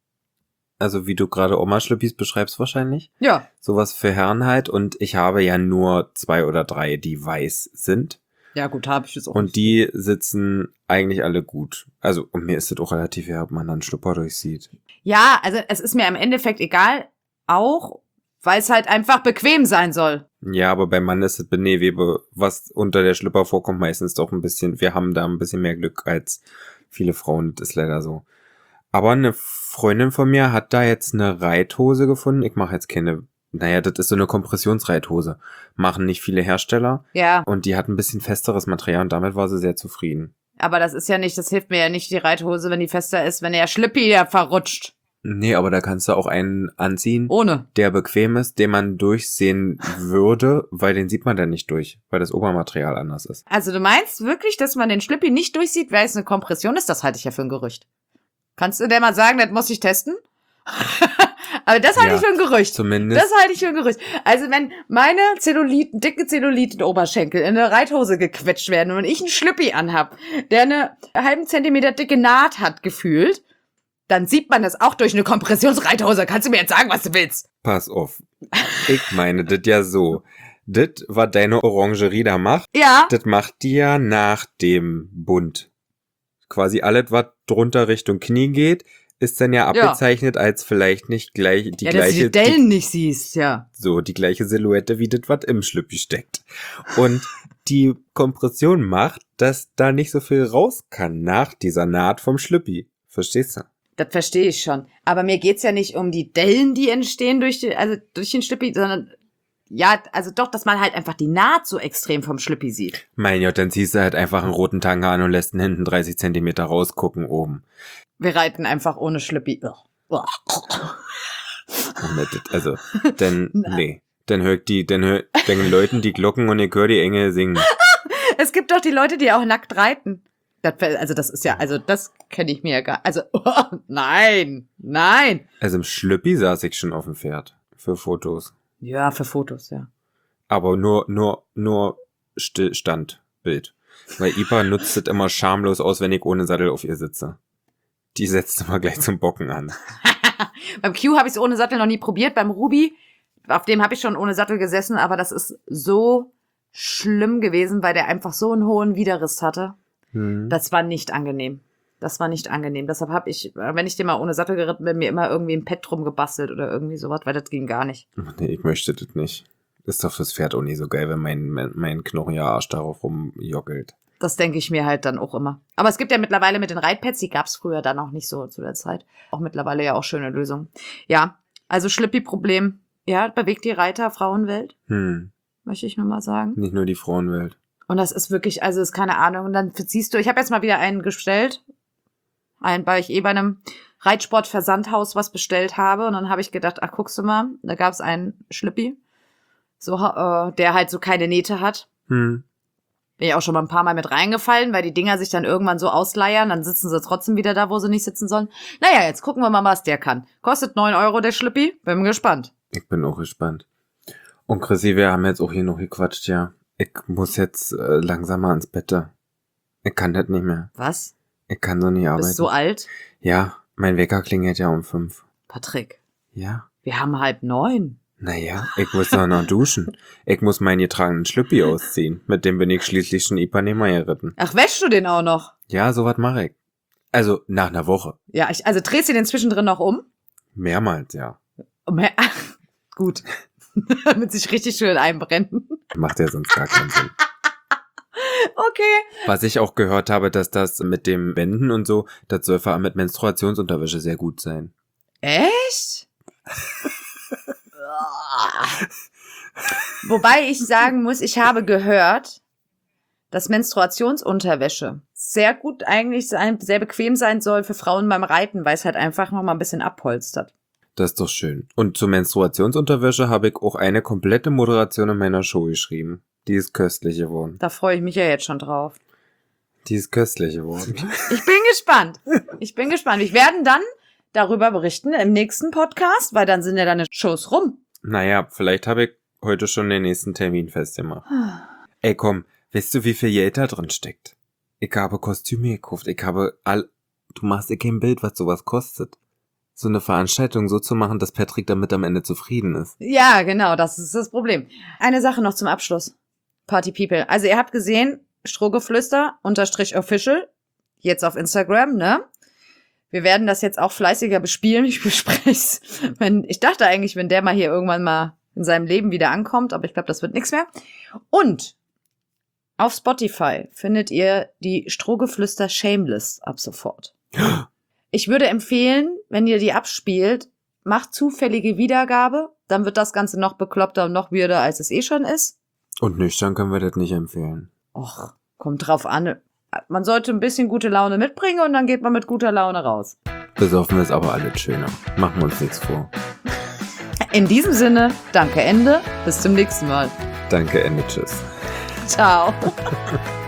Also wie du gerade Oma-Schlüppis beschreibst wahrscheinlich.
Ja.
Sowas für Herren halt. Und ich habe ja nur 2 oder 3, die weiß sind.
Ja gut, habe ich das auch.
Und die sitzen eigentlich alle gut. Also und mir ist es auch relativ egal, ob man dann Schlüpper durchsieht.
Ja, also es ist mir im Endeffekt egal, auch weil es halt einfach bequem sein soll.
Ja, aber beim Mann ist es Benewebe, was unter der Schlüpper vorkommt, meistens doch ein bisschen, wir haben da ein bisschen mehr Glück als viele Frauen, das ist leider so. Aber eine Freundin von mir hat da jetzt eine Reithose gefunden. Ich mache jetzt keine, naja, das ist so eine Kompressionsreithose. Machen nicht viele Hersteller.
Ja.
Und die hat ein bisschen festeres Material und damit war sie sehr zufrieden.
Aber das ist ja nicht, das hilft mir ja nicht, die Reithose, wenn die fester ist, wenn der Schlippi ja verrutscht.
Nee, aber da kannst du auch einen anziehen,
Ohne.
der bequem ist, den man durchsehen würde, weil den sieht man dann nicht durch, weil das Obermaterial anders ist.
Also du meinst wirklich, dass man den Schlippi nicht durchsieht, weil es eine Kompression ist? Das halte ich ja für ein Gerücht. Kannst du dir mal sagen, das muss ich testen? Aber das halte ich für ein Gerücht.
Zumindest.
Das halte ich für ein Gerücht. Also wenn meine dicke Zelluliten-Oberschenkel in eine Reithose gequetscht werden und ich einen Schlippi anhab, der eine halben Zentimeter dicke Naht hat gefühlt, dann sieht man das auch durch eine Kompressionsreithose. Kannst du mir jetzt sagen, was du willst?
Pass auf. Ich meine das ja so. Das, was deine Orangerie da macht,
Ja.
das macht die ja nach dem Bund. Quasi alles, was drunter Richtung Knie geht, ist dann ja abgezeichnet als vielleicht nicht gleich die
Ja, dass du
gleiche
die Dellen nicht siehst, ja.
so die gleiche Silhouette wie das, was im Schlüppi steckt. Und die Kompression macht, dass da nicht so viel raus kann nach dieser Naht vom Schlüppi. Verstehst du?
Das verstehe ich schon. Aber mir geht's ja nicht um die Dellen, die entstehen durch den Schlippi, sondern ja, also doch, dass man halt einfach die Naht so extrem vom Schlippi sieht.
Mein Gott, dann ziehst du halt einfach einen roten Tanga an und lässt ihn hinten 30 Zentimeter rausgucken oben.
Wir reiten einfach ohne Schlippi.
Also, dann, nee. Dann läuten die Glocken und ich höre die Engel singen.
Es gibt doch die Leute, die auch nackt reiten. Das kenne ich mir ja gar. Also, nein.
Also im Schlüppi saß ich schon auf dem Pferd. Für Fotos.
Ja, für Fotos, ja.
Aber nur Standbild. Weil Ipa nutzt es immer schamlos aus, wenn ich ohne Sattel auf ihr sitze. Die setzt immer gleich zum Bocken an.
Beim Q habe ich es ohne Sattel noch nie probiert. Beim Ruby, auf dem habe ich schon ohne Sattel gesessen, aber das ist so schlimm gewesen, weil der einfach so einen hohen Widerriss hatte. Das war nicht angenehm. Deshalb habe ich, wenn ich den mal ohne Sattel geritten bin, mir immer irgendwie ein Pad drum gebastelt oder irgendwie sowas, weil das ging gar nicht.
Nee, ich möchte das nicht. Ist doch fürs Pferd auch nie so geil, wenn mein knurriger Arsch darauf rumjoggelt.
Das denke ich mir halt dann auch immer. Aber es gibt ja mittlerweile mit den Reitpads, die gab es früher dann auch nicht so zu der Zeit. Auch mittlerweile ja auch schöne Lösungen. Ja, also Schlippi-Problem. Ja, bewegt die Reiter Frauenwelt. Möchte ich nur mal sagen.
Nicht nur die Frauenwelt.
Und das ist wirklich, also ist keine Ahnung. Und dann siehst du, ich habe jetzt mal wieder einen gestellt, weil ich bei einem Reitsport-Versandhaus was bestellt habe. Und dann habe ich gedacht, ach, guckst du mal, da gab es einen Schlippi, so, der halt so keine Nähte hat. Bin ich auch schon mal ein paar Mal mit reingefallen, weil die Dinger sich dann irgendwann so ausleiern, dann sitzen sie trotzdem wieder da, wo sie nicht sitzen sollen. Naja, jetzt gucken wir mal, was der kann. Kostet 9 € der Schlippi, bin gespannt.
Ich bin auch gespannt. Und Chrissy, wir haben jetzt auch hier noch gequatscht, ja. Ich muss jetzt langsam mal ans Bett. Ich kann das nicht mehr.
Was?
Ich kann so nicht arbeiten.
Bist du alt?
Ja, mein Wecker klingelt ja um 5.
Patrick,
Ja.
wir haben 8:30.
Naja, ich muss doch noch duschen. Ich muss meinen getragenen Schlüppi ausziehen. Mit dem bin ich schließlich schon Ipanema geritten.
Ach, wäschst du den auch noch?
Ja, sowas mache ich. Also, nach einer Woche.
Ja, also drehst du den zwischendrin noch um?
Mehrmals, ja.
Ach, gut. Damit sich richtig schön einbrennen.
Macht ja sonst gar keinen Sinn.
Okay.
Was ich auch gehört habe, dass das mit dem Wenden und so, das soll vor allem mit Menstruationsunterwäsche sehr gut sein.
Echt? Wobei ich sagen muss, ich habe gehört, dass Menstruationsunterwäsche sehr gut eigentlich sehr bequem sein soll für Frauen beim Reiten, weil es halt einfach noch mal ein bisschen abpolstert.
Das ist doch schön. Und zur Menstruationsunterwäsche habe ich auch eine komplette Moderation in meiner Show geschrieben. Die ist köstlich geworden.
Da freue ich mich ja jetzt schon drauf.
Die ist köstlich geworden.
Ich bin gespannt. Wir werden dann darüber berichten im nächsten Podcast, weil dann sind ja deine Shows rum.
Naja, vielleicht habe ich heute schon den nächsten Termin festgemacht. Ey, komm, weißt du, wie viel Geld da drin steckt? Ich habe Kostüme gekauft. Du machst dir kein Bild, was sowas kostet. So eine Veranstaltung so zu machen, dass Patrick damit am Ende zufrieden ist.
Ja, genau, das ist das Problem. Eine Sache noch zum Abschluss. Party People. Also ihr habt gesehen, Strohgeflüster_official, jetzt auf Instagram, ne? Wir werden das jetzt auch fleißiger bespielen. Ich bespreche es. Ich dachte eigentlich, wenn der mal hier irgendwann mal in seinem Leben wieder ankommt, aber ich glaube, das wird nichts mehr. Und auf Spotify findet ihr die Strohgeflüster Shameless ab sofort. Ich würde empfehlen, wenn ihr die abspielt, macht zufällige Wiedergabe, dann wird das Ganze noch bekloppter und noch weirder, als es eh schon ist.
Und nüchtern können wir das nicht empfehlen.
Och, kommt drauf an. Man sollte ein bisschen gute Laune mitbringen und dann geht man mit guter Laune raus.
Besoffen ist aber alles schöner. Machen wir uns nichts vor.
In diesem Sinne, danke Ende, bis zum nächsten Mal.
Danke, Ende, tschüss.
Ciao.